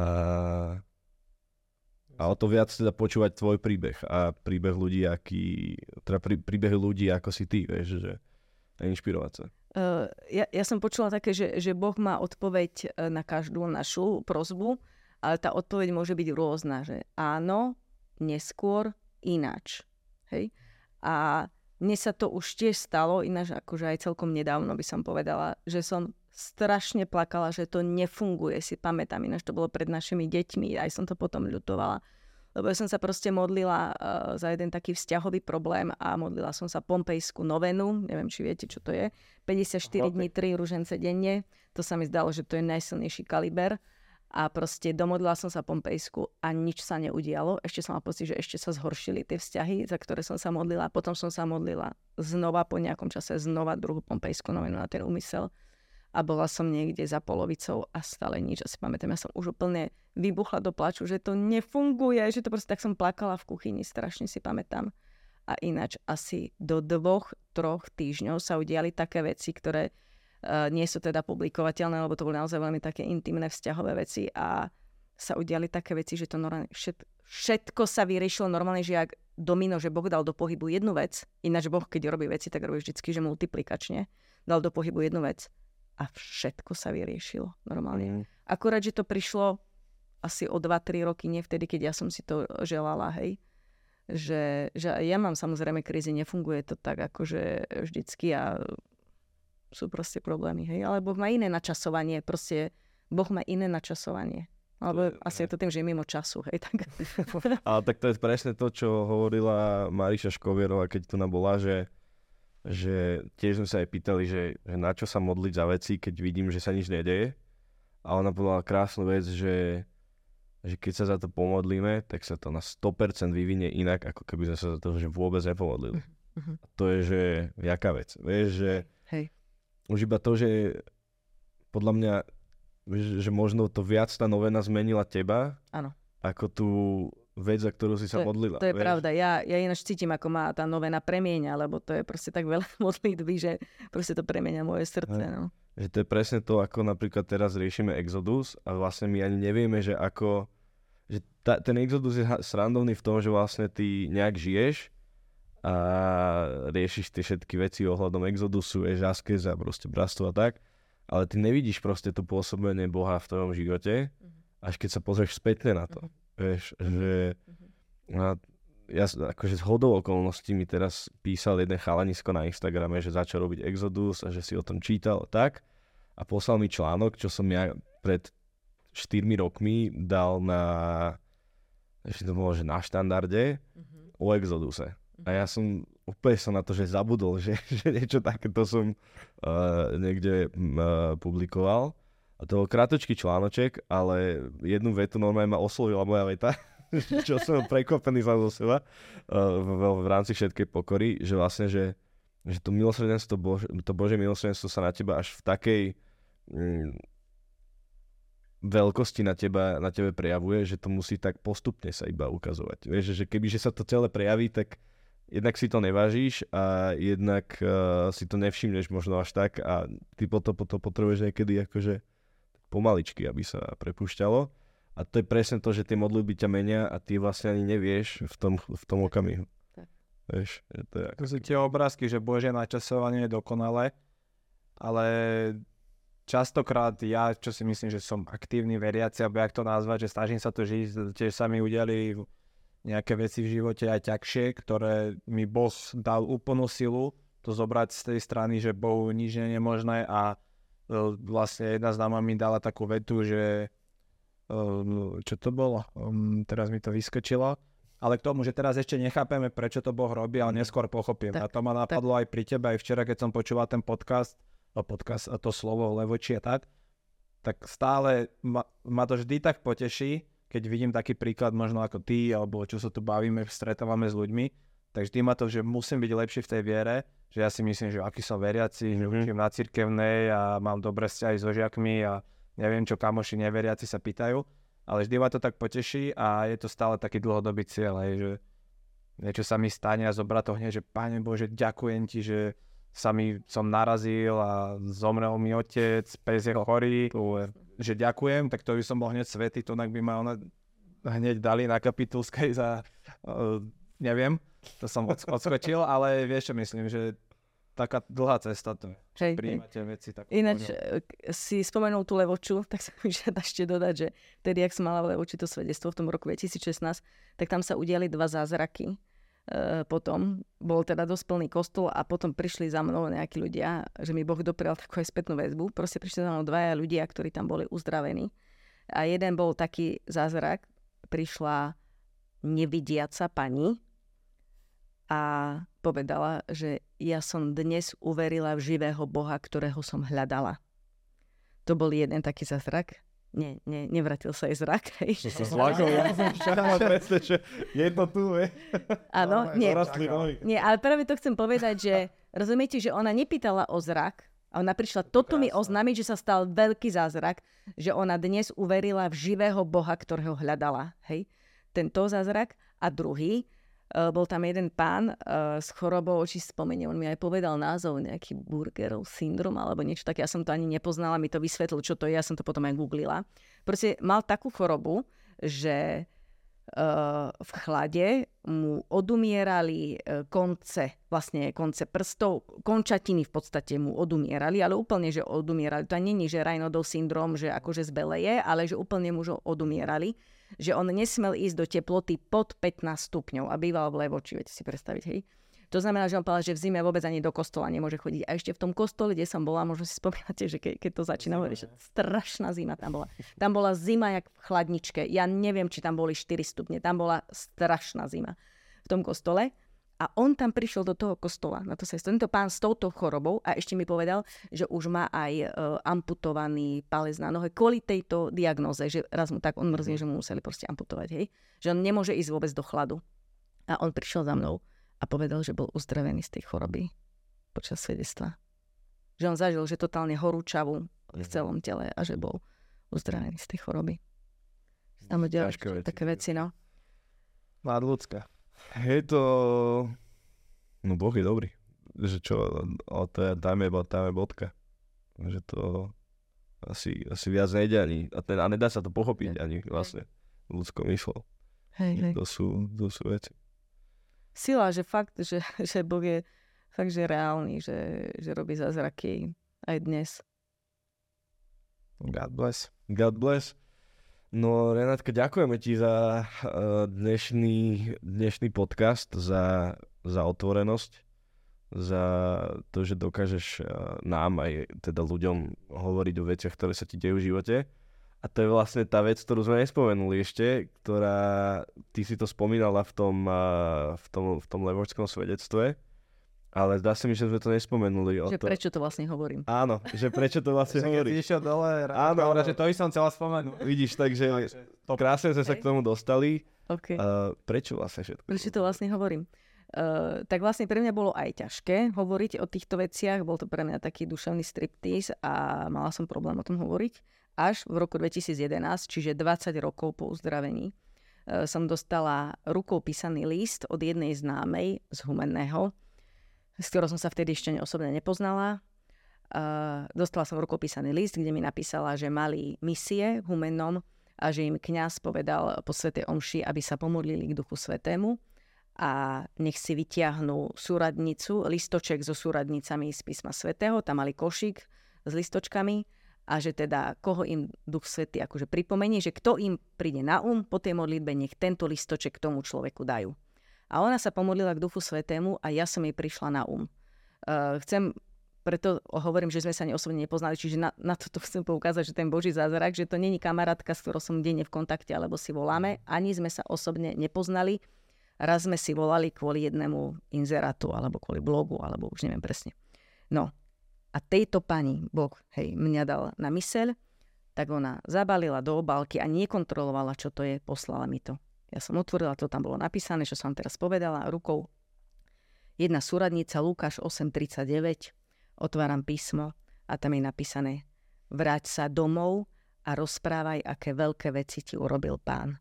a o to viac teda počúvať tvoj príbeh a príbeh ľudí, aký, teda prí, príbeh ľudí, ako si ty, vieš, že a inšpirovať sa. Uh, ja, ja som počula také, že, že Boh má odpoveď na každú našu prosbu, ale tá odpoveď môže byť rôzna, že áno, neskôr, ináč. Hej? A mne sa to už tiež stalo, ináč akože aj celkom nedávno by som povedala, že som strašne plakala, že to nefunguje, si pamätám, ináč to bolo pred našimi deťmi, aj som to potom ľutovala. Lebo ja som sa proste modlila uh, za jeden taký vzťahový problém a modlila som sa pompejskú novenu, neviem, či viete, čo to je, päťdesiatštyri dní, tri ružence denne, to sa mi zdalo, že to je najsilnejší kaliber. A proste domodlila som sa pompejsku a nič sa neudialo. Ešte som mala pocit, že ešte sa zhoršili tie vzťahy, za ktoré som sa modlila. Potom som sa modlila znova po nejakom čase, znova druhú pompejskú novenu na ten úmysel. A bola som niekde za polovicou a stále nič. Asi pamätám, ja som už úplne vybuchla do plaču, že to nefunguje, že to proste tak som plakala v kuchyni, strašne si pamätám. A ináč asi do dvoch, troch týždňov sa udiali také veci, ktoré Uh, nie sú teda publikovateľné, lebo to boli naozaj veľmi také intimné vzťahové veci a sa udiali také veci, že to normálne všet, všetko sa vyriešilo normálne, že jak domino, že Boh dal do pohybu jednu vec, ináč Boh, keď robí veci, tak robí vždycky, že multiplikačne, dal do pohybu jednu vec a všetko sa vyriešilo normálne. Mm. Akurát, že to prišlo asi o dva tri roky, nie vtedy, keď ja som si to želala, hej. Že, že ja mám samozrejme krízy, nefunguje to tak akože vždycky a sú proste problémy, hej. Ale Boh má iné načasovanie, proste Boh má iné načasovanie. Alebo to, asi je to tým, že je mimo času, hej. Tak. Ale tak to je presne to, čo hovorila Mariša Škovierová, keď tu bola, že, že tiež sme sa aj pýtali, že, že na čo sa modliť za veci, keď vidím, že sa nič nedeje. A ona povedala krásnu vec, že, že keď sa za to pomodlíme, tak sa to na sto percent vyvinie inak, ako keby sme sa za to že vôbec nepomodlili. Uh-huh. To je, že jaká vec. Vieš, že hej. Už iba to, že podľa mňa, že možno to viac tá novena zmenila teba, áno, ako tú vec, za ktorú si sa to, modlila. To je vieš? Pravda. Ja, ja ináč cítim, ako ma tá novena premieňa, lebo to je proste tak veľa modlitby, že proste to premieňa moje srdce. No. Že to je presne to, ako napríklad teraz riešime Exodus a vlastne my ani nevieme, že ako... Že ta, ten Exodus je srandovný v tom, že vlastne ty nejak žiješ a riešiš tie všetky veci ohľadom Exodusu, je askeza, proste bratstvo a tak, ale ty nevidíš proste to pôsobenie Boha v tvojom živote, až keď sa pozrieš spätne na to. Uh-huh. Vieš, že a ja akože z hodou okolností mi teraz písal jeden chalanisko na Instagrame, že začal robiť Exodus a že si o tom čítal tak a poslal mi článok, čo som ja pred štyrmi rokmi dal na, ešte to bolo, že na štandarde uh-huh. o Exoduse. A ja som úplne som na to, že zabudol, že, že niečo takéto som uh, niekde uh, publikoval. A to bol krátočký článoček, ale jednu vetu normálne ma oslovila moja veta, čo som prekvapený sám zo seba uh, v, v rámci všetkej pokory, že vlastne, že, že to milosrdenstvo, Bož, to Božie milosrdenstvo sa na teba až v takej um, veľkosti na teba, na tebe prejavuje, že to musí tak postupne sa iba ukazovať. Vieš, že kebyže sa to celé prejaví, tak jednak si to nevážiš a jednak uh, si to nevšimneš možno až tak a ty potom to potrebuješ niekedy akože pomaličky, aby sa prepúšťalo. A to je presne to, že tie modlitby ťa menia a ty vlastne ani nevieš v tom, v tom okamihu. Tak. Vieš, že to je ako... To sú tie obrázky, že Božie načasovanie je dokonalé, ale častokrát ja, čo si myslím, že som aktívny veriaci, alebo jak to nazvať, že snažím sa to žiť, tiež sa mi udiali nejaké veci v živote aj ťažšie, ktoré mi Boh dal úplnú silu to zobrať z tej strany, že Bohu nič nie je nemožné a uh, vlastne jedna známa mi dala takú vetu, že uh, čo to bolo? Um, teraz mi to vyskočilo. Ale k tomu, že teraz ešte nechápeme, prečo to Boh robí, ale neskôr pochopím. Tak, a to ma napadlo tak aj pri tebe, aj včera, keď som počúval ten podcast, podcast a to slovo Levočí a tak, tak stále ma, ma to vždy tak poteší, keď vidím taký príklad možno ako ty, alebo čo sa tu bavíme, stretávame s ľuďmi, tak vždy ma to, že musím byť lepší v tej viere, že ja si myslím, že aký som veriaci, že učím na cirkevnej a mám dobré vzťahy so žiakmi a neviem čo kamoši neveriaci sa pýtajú, ale vždy ma to tak poteší a je to stále taký dlhodobý cieľ, hej, že niečo sa mi stane a zobrať to hneď, že Pane Bože, ďakujem ti, že sa mi, som narazil a zomrel mi otec, pes je chorý, že ďakujem, tak to by som bol hneď svätý, to by ma ona hneď dali na Kapitulskej za, uh, neviem, to som od, odskočil, ale vieš čo myslím, že taká dlhá cesta to je. Hej, Prijímate veci tak. Ináč poňom. Si spomenul tú Levoču, tak sa mi žiada ešte dodať, že vtedy, ak som mala v Levoči to svedectvo v tom roku dvetisícšestnásť, tak tam sa udiali dva zázraky. E, potom bol teda dosť plný kostol a potom prišli za mnou nejakí ľudia, že mi Boh doprial takú aj spätnú väzbu. Proste prišli za mnou dvaja ľudia, ktorí tam boli uzdravení. A jeden bol taký zázrak, prišla nevidiaca pani a povedala, že ja som dnes uverila v živého Boha, ktorého som hľadala. To bol jeden taký zázrak. Nie, nie, nevrátil sa aj zrak. Čo sa zlakol, ja som šťastná presne, že je to tu, je. Áno, nie, nie, ale práve to chcem povedať, že rozumiete, že ona nepýtala o zrak, a ona prišla toto mi oznámiť, že sa stal veľký zázrak, že ona dnes uverila v živého Boha, ktorého hľadala. Hej? Tento zázrak. A druhý, uh, bol tam jeden pán uh, s chorobou, či spomenie, on mi aj povedal názov, nejaký Burgerov syndrom alebo niečo také. Ja som to ani nepoznala, mi to vysvetlil, čo to je, ja som to potom aj googlila. Proste mal takú chorobu, že uh, v chlade mu odumierali uh, konce, vlastne konce prstov, končatiny v podstate mu odumierali, ale úplne, že odumierali. To nie je, že Raynaudov syndrom, že akože zbeleje, ale že úplne mu odumierali. Že on nesmel ísť do teploty pod pätnásť stupňov a býval v Levoči, viete si predstaviť, hej. To znamená, že on povedal, že v zime vôbec ani do kostola nemôže chodiť. A ešte v tom kostole, kde som bola, možno si spomínate, že ke, keď to začína hovoriť, že strašná zima tam bola. Tam bola zima jak v chladničke. Ja neviem, či tam boli štyri stupne. Tam bola strašná zima v tom kostole. A on tam prišiel do toho kostola. Na to sa tento pán s touto chorobou a ešte mi povedal, že už má aj e, amputovaný palec na nohe kvôli tejto diagnóze, že raz mu tak on mrzne, že mu museli proste amputovať, hej. Že on nemôže ísť vôbec do chladu. A on prišiel za mnou a povedal, že bol uzdravený z tej choroby počas svedectva. Že on zažil, že totálne horúčavu v celom tele a že bol uzdravený z tej choroby. Tam ďalej také veci, no. Nadľudská. Je to... No Boh je dobrý. Že čo, ale to je, dajme, dajme bodka. Že to asi, asi viac nejde ani. A, ten, a nedá sa to pochopiť ani vlastne ľudskou myslou. Hej, hej. To sú, to sú veci. Sila, že fakt, že, že Boh je fakt, že reálny, že, že robí zázraky aj dnes. God bless. God bless. No Renátka, ďakujeme ti za uh, dnešný, dnešný podcast, za, za otvorenosť, za to, že dokážeš uh, nám aj teda ľuďom hovoriť o veciach, ktoré sa ti dejú v živote. A to je vlastne tá vec, ktorú sme nespomenuli ešte, ktorá, ty si to spomínala v tom, uh, v tom, v tom levočskom svedectve. Ale zdá sa mi, že sme to nespomenuli. Že to... prečo to vlastne hovorím. Áno, že prečo to vlastne hovorím. Keď si išiel dole, áno, áno, že to by som chcela spomenúť. Vidíš, takže krásne sme sa k tomu dostali. Okay. Uh, prečo vlastne všetko? Prečo to vlastne hovorím? Uh, tak vlastne pre mňa bolo aj ťažké hovoriť o týchto veciach. Bol to pre mňa taký duševný striptease a mala som problém o tom hovoriť. Až v roku dvetisíc jedenásť, čiže dvadsať rokov po uzdravení, uh, som dostala rukou písaný list od jednej známej z Humenného, s ktorou som sa vtedy ešte osobne nepoznala. Uh, dostala som rukopísaný list, kde mi napísala, že mali misie v Humennom a že im kňaz povedal po svätej omši, aby sa pomodlili k Duchu Svätému a nech si vytiahnú súradnicu, listoček so súradnicami z písma svätého, tam mali košík s listočkami a že teda koho im Duch Svätý akože pripomenie, že kto im príde na um po tej modlitbe, nech tento listoček tomu človeku dajú. A ona sa pomodlila k Duchu Svätému a ja som jej prišla na um. Uh, chcem, preto hovorím, že sme sa osobne nepoznali, čiže na, na toto chcem poukázať, že ten Boží zázrak, že to není kamarátka, s ktorou som denne v kontakte, alebo si voláme, ani sme sa osobne nepoznali. Raz sme si volali kvôli jednému inzerátu, alebo kvôli blogu, alebo už neviem presne. No, a tejto pani Boh, hej, mňa dal na myseľ, tak ona zabalila do obálky a nekontrolovala, čo to je, poslala mi to. Ja som otvorila, to tam bolo napísané, čo som teraz povedala rukou jedna súradnica, Lukáš osem tridsaťdeväť, otváram písmo a tam je napísané: vráť sa domov a rozprávaj, aké veľké veci ti urobil Pán.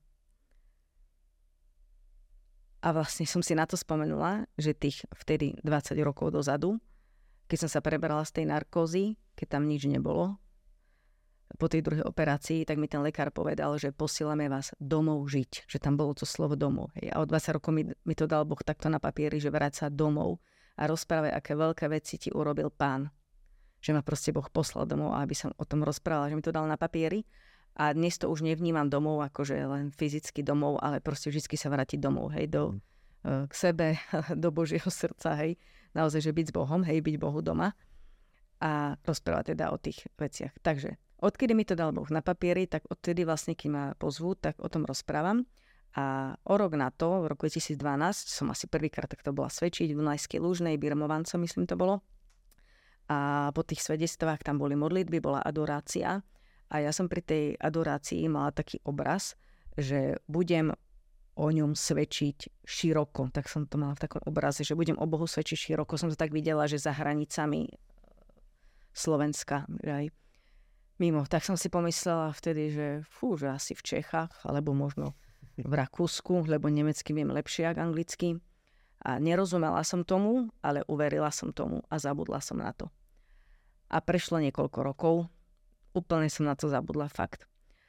A vlastne som si na to spomenula, že tých vtedy dvadsať rokov dozadu, keď som sa preberala z tej narkózy, keď tam nič nebolo, po tej druhej operácii, tak mi ten lekár povedal, že posielame vás domov žiť. Že tam bolo to slovo domov. Hej. A o dvadsať rokov mi, mi to dal Boh takto na papieri, že vráť sa domov a rozprávaj, aké veľké veci ti urobil Pán. Že ma proste Boh poslal domov, aby som o tom rozprávala, že mi to dal na papieri. A dnes to už nevnímam domov, akože len fyzicky domov, ale proste vždy sa vrátiť domov, hej, do, k sebe, do Božieho srdca, hej. Naozaj, že byť s Bohom, hej, byť Bohu doma. A rozprávať teda o tých veciach. Takže odkedy mi to dal Boh na papieri, tak odtedy vlastne, keď ma pozvú, tak o tom rozprávam. A o rok na to, v roku dvetisícdvanásť, som asi prvýkrát takto bola svedčiť v Dunajskej Lužnej, Birmovanco, myslím to bolo. A po tých svedectvách tam boli modlitby, bola adorácia. A ja som pri tej adorácii mala taký obraz, že budem o ňom svedčiť široko. Tak som to mala v takom obraze, že budem o Bohu svedčiť široko. Som to tak videla, že za hranicami Slovenska, že aj mimo. Tak som si pomyslela vtedy, že fú, že asi v Čechách, alebo možno v Rakúsku, lebo nemecky viem lepšie ako anglicky. A nerozumela som tomu, ale uverila som tomu a zabudla som na to. A prešlo niekoľko rokov, úplne som na to zabudla, fakt.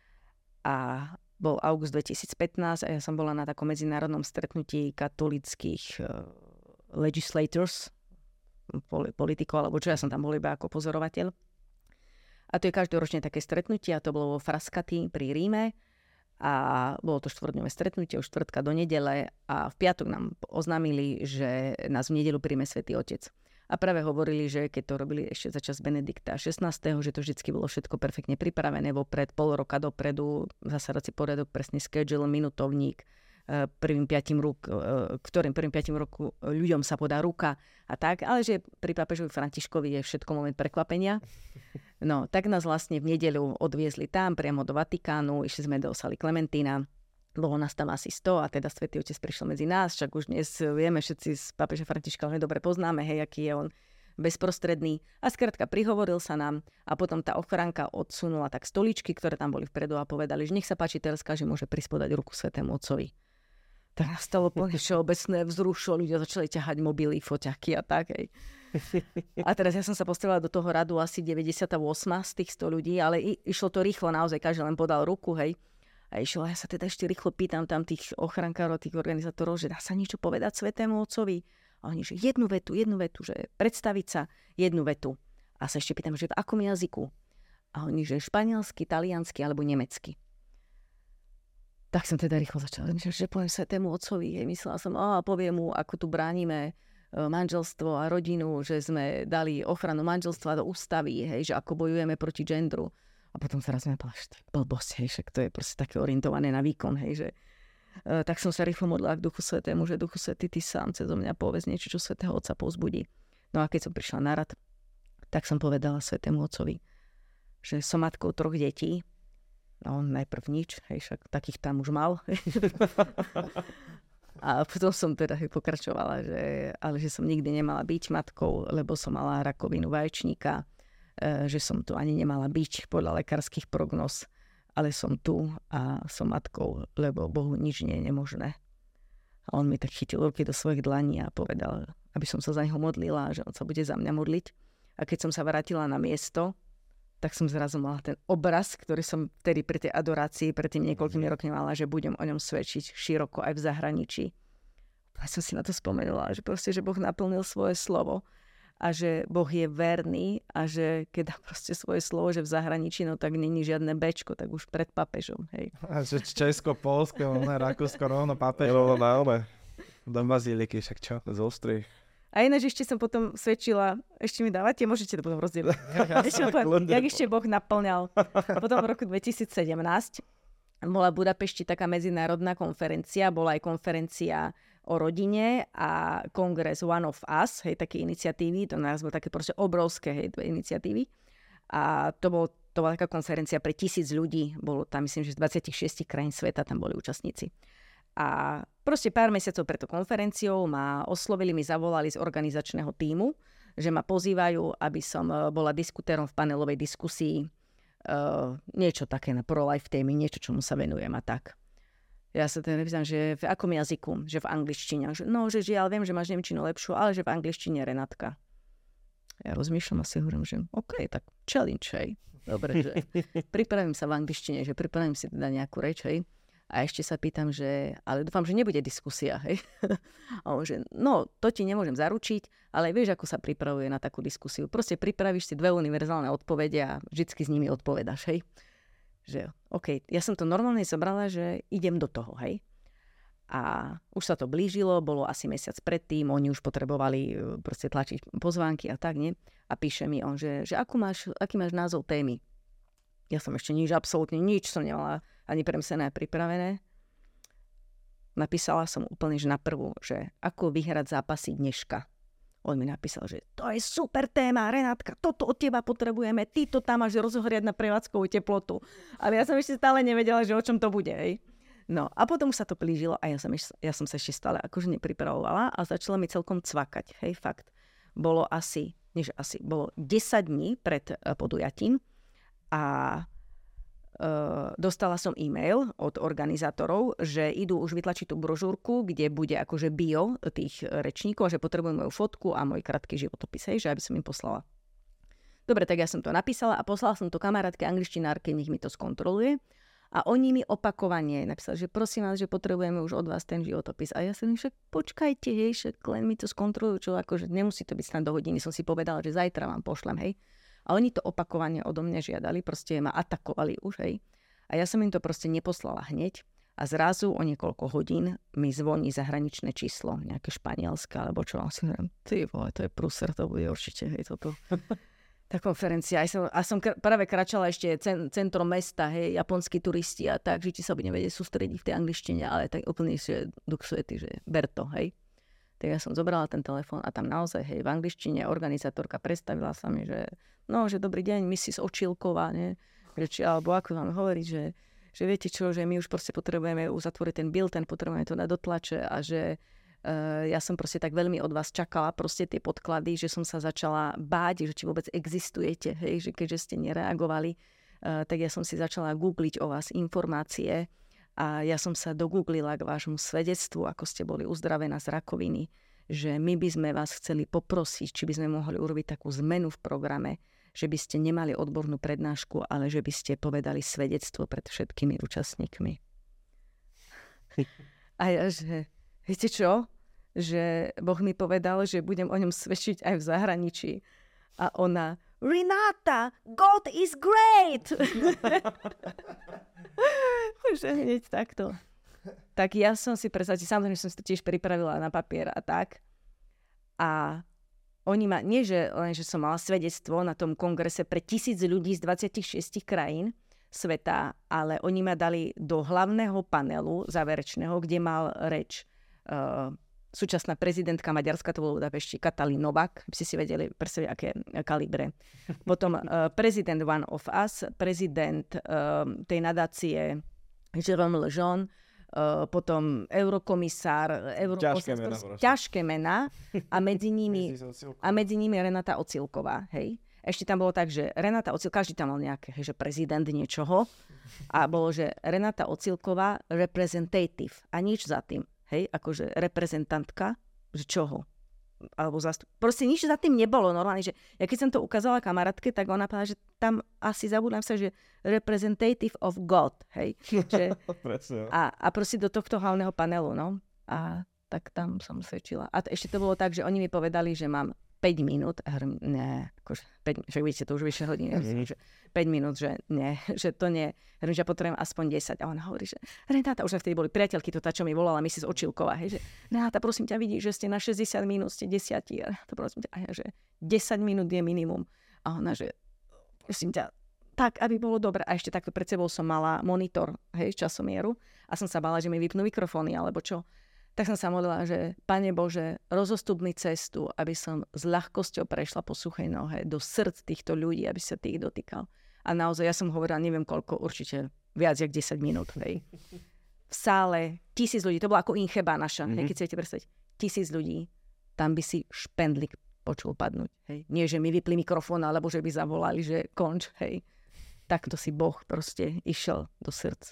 A bol august dvetisícpätnásť a ja som bola na takom medzinárodnom stretnutí katolických uh, legislators, politikov, alebo čo, ja som tam bol iba ako pozorovateľ. A to je každoročne také stretnutie a to bolo vo Frascati pri Ríme a bolo to štvrťdňové stretnutie od štvrtka do nedele a v piatok nám oznámili, že nás v nedeľu príjme Svätý Otec. A práve hovorili, že keď to robili ešte za čas Benedikta šestnásteho, že to vždycky bolo všetko perfektne pripravené vopred, pol roka dopredu, zasadací poriadok, presný schedule, minutovník, prvým piatim ruk, ktorým prvým piatim roku ľuďom sa podá ruka a tak, ale že pri pápežovi Františkovi je všetko moment prekvapenia. No, tak nás vlastne v nedeľu odviezli tam, priamo do Vatikánu, išli sme do Saly Klementína, bolo nás tam asi sto a teda Svätý Otec prišiel medzi nás, však už dnes vieme všetci z pápeža Františka, veľmi dobre poznáme, hej, aký je on bezprostredný. A skrátka prihovoril sa nám a potom tá ochránka odsunula tak stoličky, ktoré tam boli vpredu a povedali, že nech sa páči Terezka, že môže prispodať ruku Svätému Otcovi. Tak nastalo plne všeobecné vzrušo, ľudia začali ťahať mobily, foťaky a tak. Hej. A teraz ja som sa postavila do toho radu asi deväťdesiatosem z tých sto ľudí, ale i, išlo to rýchlo, naozaj každý len podal ruku, hej. A išlo, a ja sa teda ešte rýchlo pýtam tam tých ochrankárov, tých organizátorov, že dá sa niečo povedať Svätému Otcovi? A oni, že jednu vetu, jednu vetu, že predstaviť sa jednu vetu. A sa ešte pýtam, že v akom jazyku? A oni, že španielsky, taliansky alebo nemecky. Tak som teda rýchlo začala, že poviem Svätému Otcovi. Myslela som, a poviem mu, ako tu bránime manželstvo a rodinu, že sme dali ochranu manželstva do ústavy, hej, že ako bojujeme proti gendru. A potom sa raz mi povedala, že to je blbosť, hej, však to je proste také orientované na výkon, hej, že uh, tak som sa rýchlo modlila k Duchu Svätému, že Duchu Svätý, ty sám cezo mňa povedz niečo, čo Svätého Otca povzbudí. No a keď som prišla na rad, tak som povedala Svätému Otcovi, že som matkou troch detí. No najprv nič, hej, však takých tam už mal. A potom som teda pokračovala, že, ale že som nikdy nemala byť matkou, lebo som mala rakovinu vaječníka, že som tu ani nemala byť podľa lekárskych prognóz, ale som tu a som matkou, lebo Bohu nič nie je nemožné. A on mi tak chytil ruky do svojich dlaní a povedal, aby som sa za neho modlila, že on sa bude za mňa modliť. A keď som sa vrátila na miesto, tak som zrazu mala ten obraz, ktorý som vtedy pri tej adorácii pred tým niekoľkými rokmi mala, že budem o ňom svedčiť široko aj v zahraničí. A som si na to spomenula, že proste, že Boh naplnil svoje slovo a že Boh je verný a že keď dá proste svoje slovo, že v zahraničí, no tak není žiadne bečko, tak už pred papežom, hej. A že Česko, Polsko, Rakúsko, rovno papežom. Rovno na ome. Do bazíliky, však čo? Z Ostry. A ináč ešte som potom svedčila, ešte mi dávate, môžete to potom rozdieľať. Ja, ešte poviem, jak ešte Boh naplňal. Potom v roku dvetisícsedemnásť bola v Budapešti taká medzinárodná konferencia, bola aj konferencia o rodine a kongres One of Us, hej, také iniciatívy, to nás bolo také proste obrovské, hej, dve iniciatívy. A to, bol, to bola taká konferencia pre tisíc ľudí, bolo tam myslím, že z dvadsaťšesť krajín sveta tam boli účastníci. A proste pár mesiacov pred tou konferenciou ma oslovili, mi zavolali z organizačného tímu, že ma pozývajú, aby som bola diskutérom v panelovej diskusii. Uh, niečo také na pro-life témy, niečo, čomu sa venujem a tak. Ja sa teda nepýtam, že v akom jazyku? Že v angličtine. Že, no, že žiaľ, viem, že máš nemčinu lepšiu, ale že v angličtine Renátka. Ja rozmýšľam a si hovorím, že OK, tak challenge, hej. Dobre, že pripravím sa v angličtine, že pripravím si teda nejakú reč, hej. A ešte sa pýtam, že, ale dúfam, že nebude diskusia, hej. A on, že no, to ti nemôžem zaručiť, ale vieš, ako sa pripravuje na takú diskusiu. Proste pripravíš si dve univerzálne odpovede a vždycky s nimi odpovedáš, hej. Že OK, ja som to normálne zobrala, že idem do toho, hej. A už sa to blížilo, bolo asi mesiac predtým, oni už potrebovali proste tlačiť pozvánky a tak, nie? A píše mi on, že, že akú máš, aký máš názov témy? Ja som ešte nič, absolútne nič som nemala ani premsené pripravené. Napísala som úplne, že na prvú, že ako vyhrať zápasy dneška. On mi napísal, že to je super téma, Renátka, toto od teba potrebujeme, ty to tam máš rozohriať na prevádzkovú teplotu. Ale ja som ešte stále nevedela, že o čom to bude, hej. No a potom sa to plížilo a ja som, ja som sa ešte stále akože nepripravovala a začala mi celkom cvakať, hej, fakt. Bolo asi, než asi, bolo desať dní pred podujatím a Uh, dostala som e-mail od organizátorov, že idú už vytlačiť tú brožúrku, kde bude akože bio tých rečníkov a že potrebujem moju fotku a môj krátky životopis, hej, že aby som im poslala. Dobre, tak ja som to napísala a poslala som to kamarátke angličtinárke, nech mi to skontroluje. A oni mi opakovane napísali, že prosím vás, že potrebujeme už od vás ten životopis. A ja som im však počkajte, hej, však len mi to skontrolujú, čo akože nemusí to byť snad do hodiny. Som si povedala, že zajtra vám pošlem, hej. A oni to opakovane odo mňa žiadali, proste ma atakovali už, hej. A ja som im to proste neposlala hneď. A zrazu o niekoľko hodín mi zvoní zahraničné číslo, nejaké španielské, alebo čo. A si hovorím, ty vole, to je prúser, to bude určite, hej, toto. Tá konferencia. A som, a som kr- práve kračala ešte cen, centrom mesta, hej, japonskí turisti a tak, že ti sa bude vedieť sústrediť v tej angličtine, ale tak úplne že duch svety, že ber to, hej. Tak ja som zobrala ten telefón a tam naozaj, hej, v angličtine organizátorka predstavila sa mi, že no, že dobrý deň, missus Očilková, ne? Reči, alebo ako vám hovoriť, že, že viete čo, že my už proste potrebujeme uzatvoriť ten bill, ten potrebujeme to na dotlače a že uh, ja som proste tak veľmi od vás čakala proste tie podklady, že som sa začala báť, že či vôbec existujete, hej, že keďže ste nereagovali, uh, tak ja som si začala googliť o vás informácie a ja som sa dogooglila k vášmu svedectvu, ako ste boli uzdravená z rakoviny, že my by sme vás chceli poprosiť, či by sme mohli urobiť takú zmenu v programe, že by ste nemali odbornú prednášku, ale že by ste povedali svedectvo pred všetkými účastníkmi. A ja, že viete čo? Že Boh mi povedal, že budem o ňom svedčiť aj v zahraničí. A ona, Renáta, God is great! Že hneď takto. Tak ja som si predstavila, samozrejme som si to tiež pripravila na papier a tak. A oni ma, nie že len, že som mala svedectvo na tom kongrese pre tisíc ľudí z dvadsaťšesť krajín sveta, ale oni ma dali do hlavného panelu záverečného, kde mal reč uh, súčasná prezidentka Maďarska, to bolo v Budapešti, Katalin Novák, by ste si vedeli presne, aké kalibre. Potom uh, prezident One of Us, prezident uh, tej nadácie Jérôme Lejeune, Uh, potom eurokomisár, ťažké mená, ťažké mená a medzi nimi a medzi nimi Renáta Ocilková, hej. Ešte tam bolo tak, že Renáta Ocilková, každý tam mal nejaké, hej, že prezident niečoho a bolo, že Renáta Ocilková representative a nič za tým, hej, akože reprezentantka, že čoho? Alebo zastup. Proste nič za tým nebolo normálne, že ja keď som to ukázala kamarátke, tak ona povedala, že tam asi zabudám sa, že representative of God, hej. Že, a, a proste do tohto hlavného panelu, no. A tak tam som svedčila. A t- ešte to bolo tak, že oni mi povedali, že mám päť minút. A hovorím, ne, akože päť, však vidíte, to už vyššie hodiny. Mm-hmm. Že päť minút, že nie, že to nie. Hovorím, že ja potrebujem aspoň desať. A ona hovorí, že Renáta, už vtedy boli priateľky, to tá, čo mi volala, missus Očilková, hej, že Renáta, prosím ťa, vidíš, že ste na šesťdesiat minút, ste desiatí. A to prosím ťa, a ja, že desať minút je minimum. A ona, že prosím ťa, tak, aby bolo dobre. A ešte takto pred sebou som mala monitor, hej, časomieru a som sa bála, že mi vypnú mikrofóny, alebo čo. Tak som sa modlila, že Pane Bože, rozostup mi cestu, aby som s ľahkosťou prešla po suchej nohe do srdc týchto ľudí, aby sa tých dotýkal. A naozaj, ja som hovorila, neviem koľko, určite viac jak desať minút, hej. v sále tisíc ľudí, to bola ako incheba naša, Mhm. hej, keď si viete predstaviť, tisíc ľudí, tam by si špendlík počul padnúť, hej. Nie, že mi vypli mikrofón, alebo že by zavolali, že konč, hej. Takto si Boh proste išiel do srdc.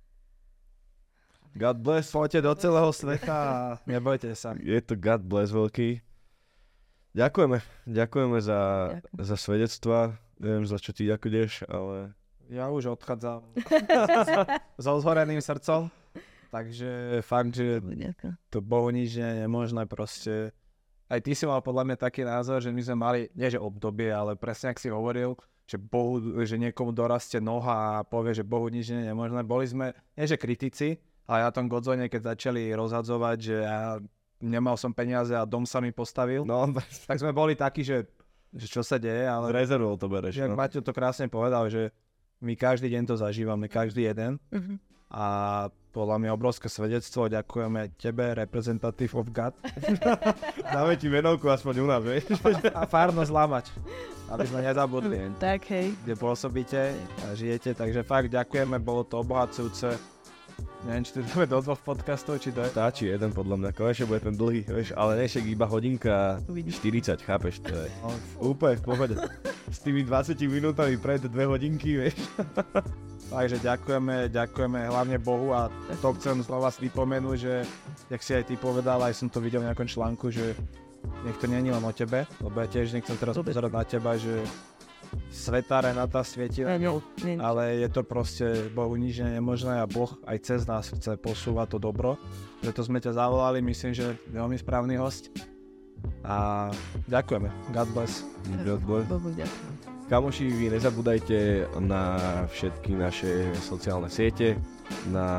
God bless. Poďte do celého sveta a nebojte sa. Je to God bless veľký. Ďakujeme. Ďakujeme za, Ďakujem. za svedectva. Neviem, za čo ty ďakuješ, ale... Ja už odchádzam so zhoreným srdcom. Takže fakt, že Ďakujem. to Bohu nič nie je nemožné proste. Aj ty si mal podľa mňa taký názor, že my sme mali, nie že obdobie, ale presne ak si hovoril, že Bohu, že niekomu dorastie noha a povie, že Bohu nič nie je nemožné. Boli sme, nie že kritici, ale na tom Godzone, keď začali rozhadzovať, že ja nemal som peniaze a dom sa mi postavil, No, tak sme boli takí, že, že čo sa deje, z ale rezervou to bereš. jak No. Maťo to krásne povedal, že my každý deň to zažívame, každý jeden. Mhm. A podľa mňa obrovské svedectvo, ďakujeme tebe, representative of God. Dáme ti menovku aspoň u nás, vieš? A farnosť Lamač, aby sme nezabudli, Tak, hej. kde pôsobíte a žijete. Takže fakt ďakujeme, bolo to obohacujúce. Neviem, či to dáme do dvoch podcastov, či to je. Stačí jeden podľa mňa, konečne bude ten dlhý, vieš, ale nešek iba hodinka Uvidíš. štyridsať, chápeš, to je No, úplne v pohode. S tými dvadsiatimi minútami pred dve hodinky, vieš. takže ďakujeme, ďakujeme hlavne Bohu a to chcem znova pripomenúť, že jak si aj ty povedal, aj som to videl v nejakom článku, že nech to nie je len o tebe, lebo ja tiež nechcem teraz pozerať na teba, že svetá Renata svieti na ňu, Nie, ale je to proste Bohu nič nie je nemožné a Boh aj cez nás chce posúvať to dobro. Preto sme ťa zavolali, myslím, že veľmi správny host. A ďakujeme. God bless. God bless. Bohu ďakujem. Kamoši, vy nezabúdajte na všetky naše sociálne siete, na...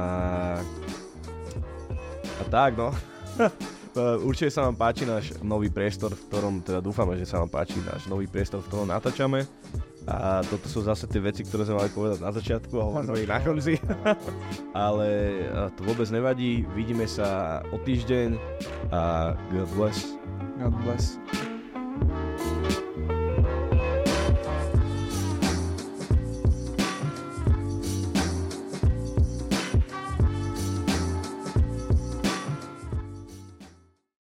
A tak, no. Určite sa vám páči náš nový priestor, v ktorom, teda dúfame, že sa vám páči náš nový priestor, v ktorom natáčame. A toto sú zase tie veci, ktoré sme mali povedať na začiatku, alebo sme ich na konci. Ale to vôbec nevadí, vidíme sa o týždeň a God bless. God bless.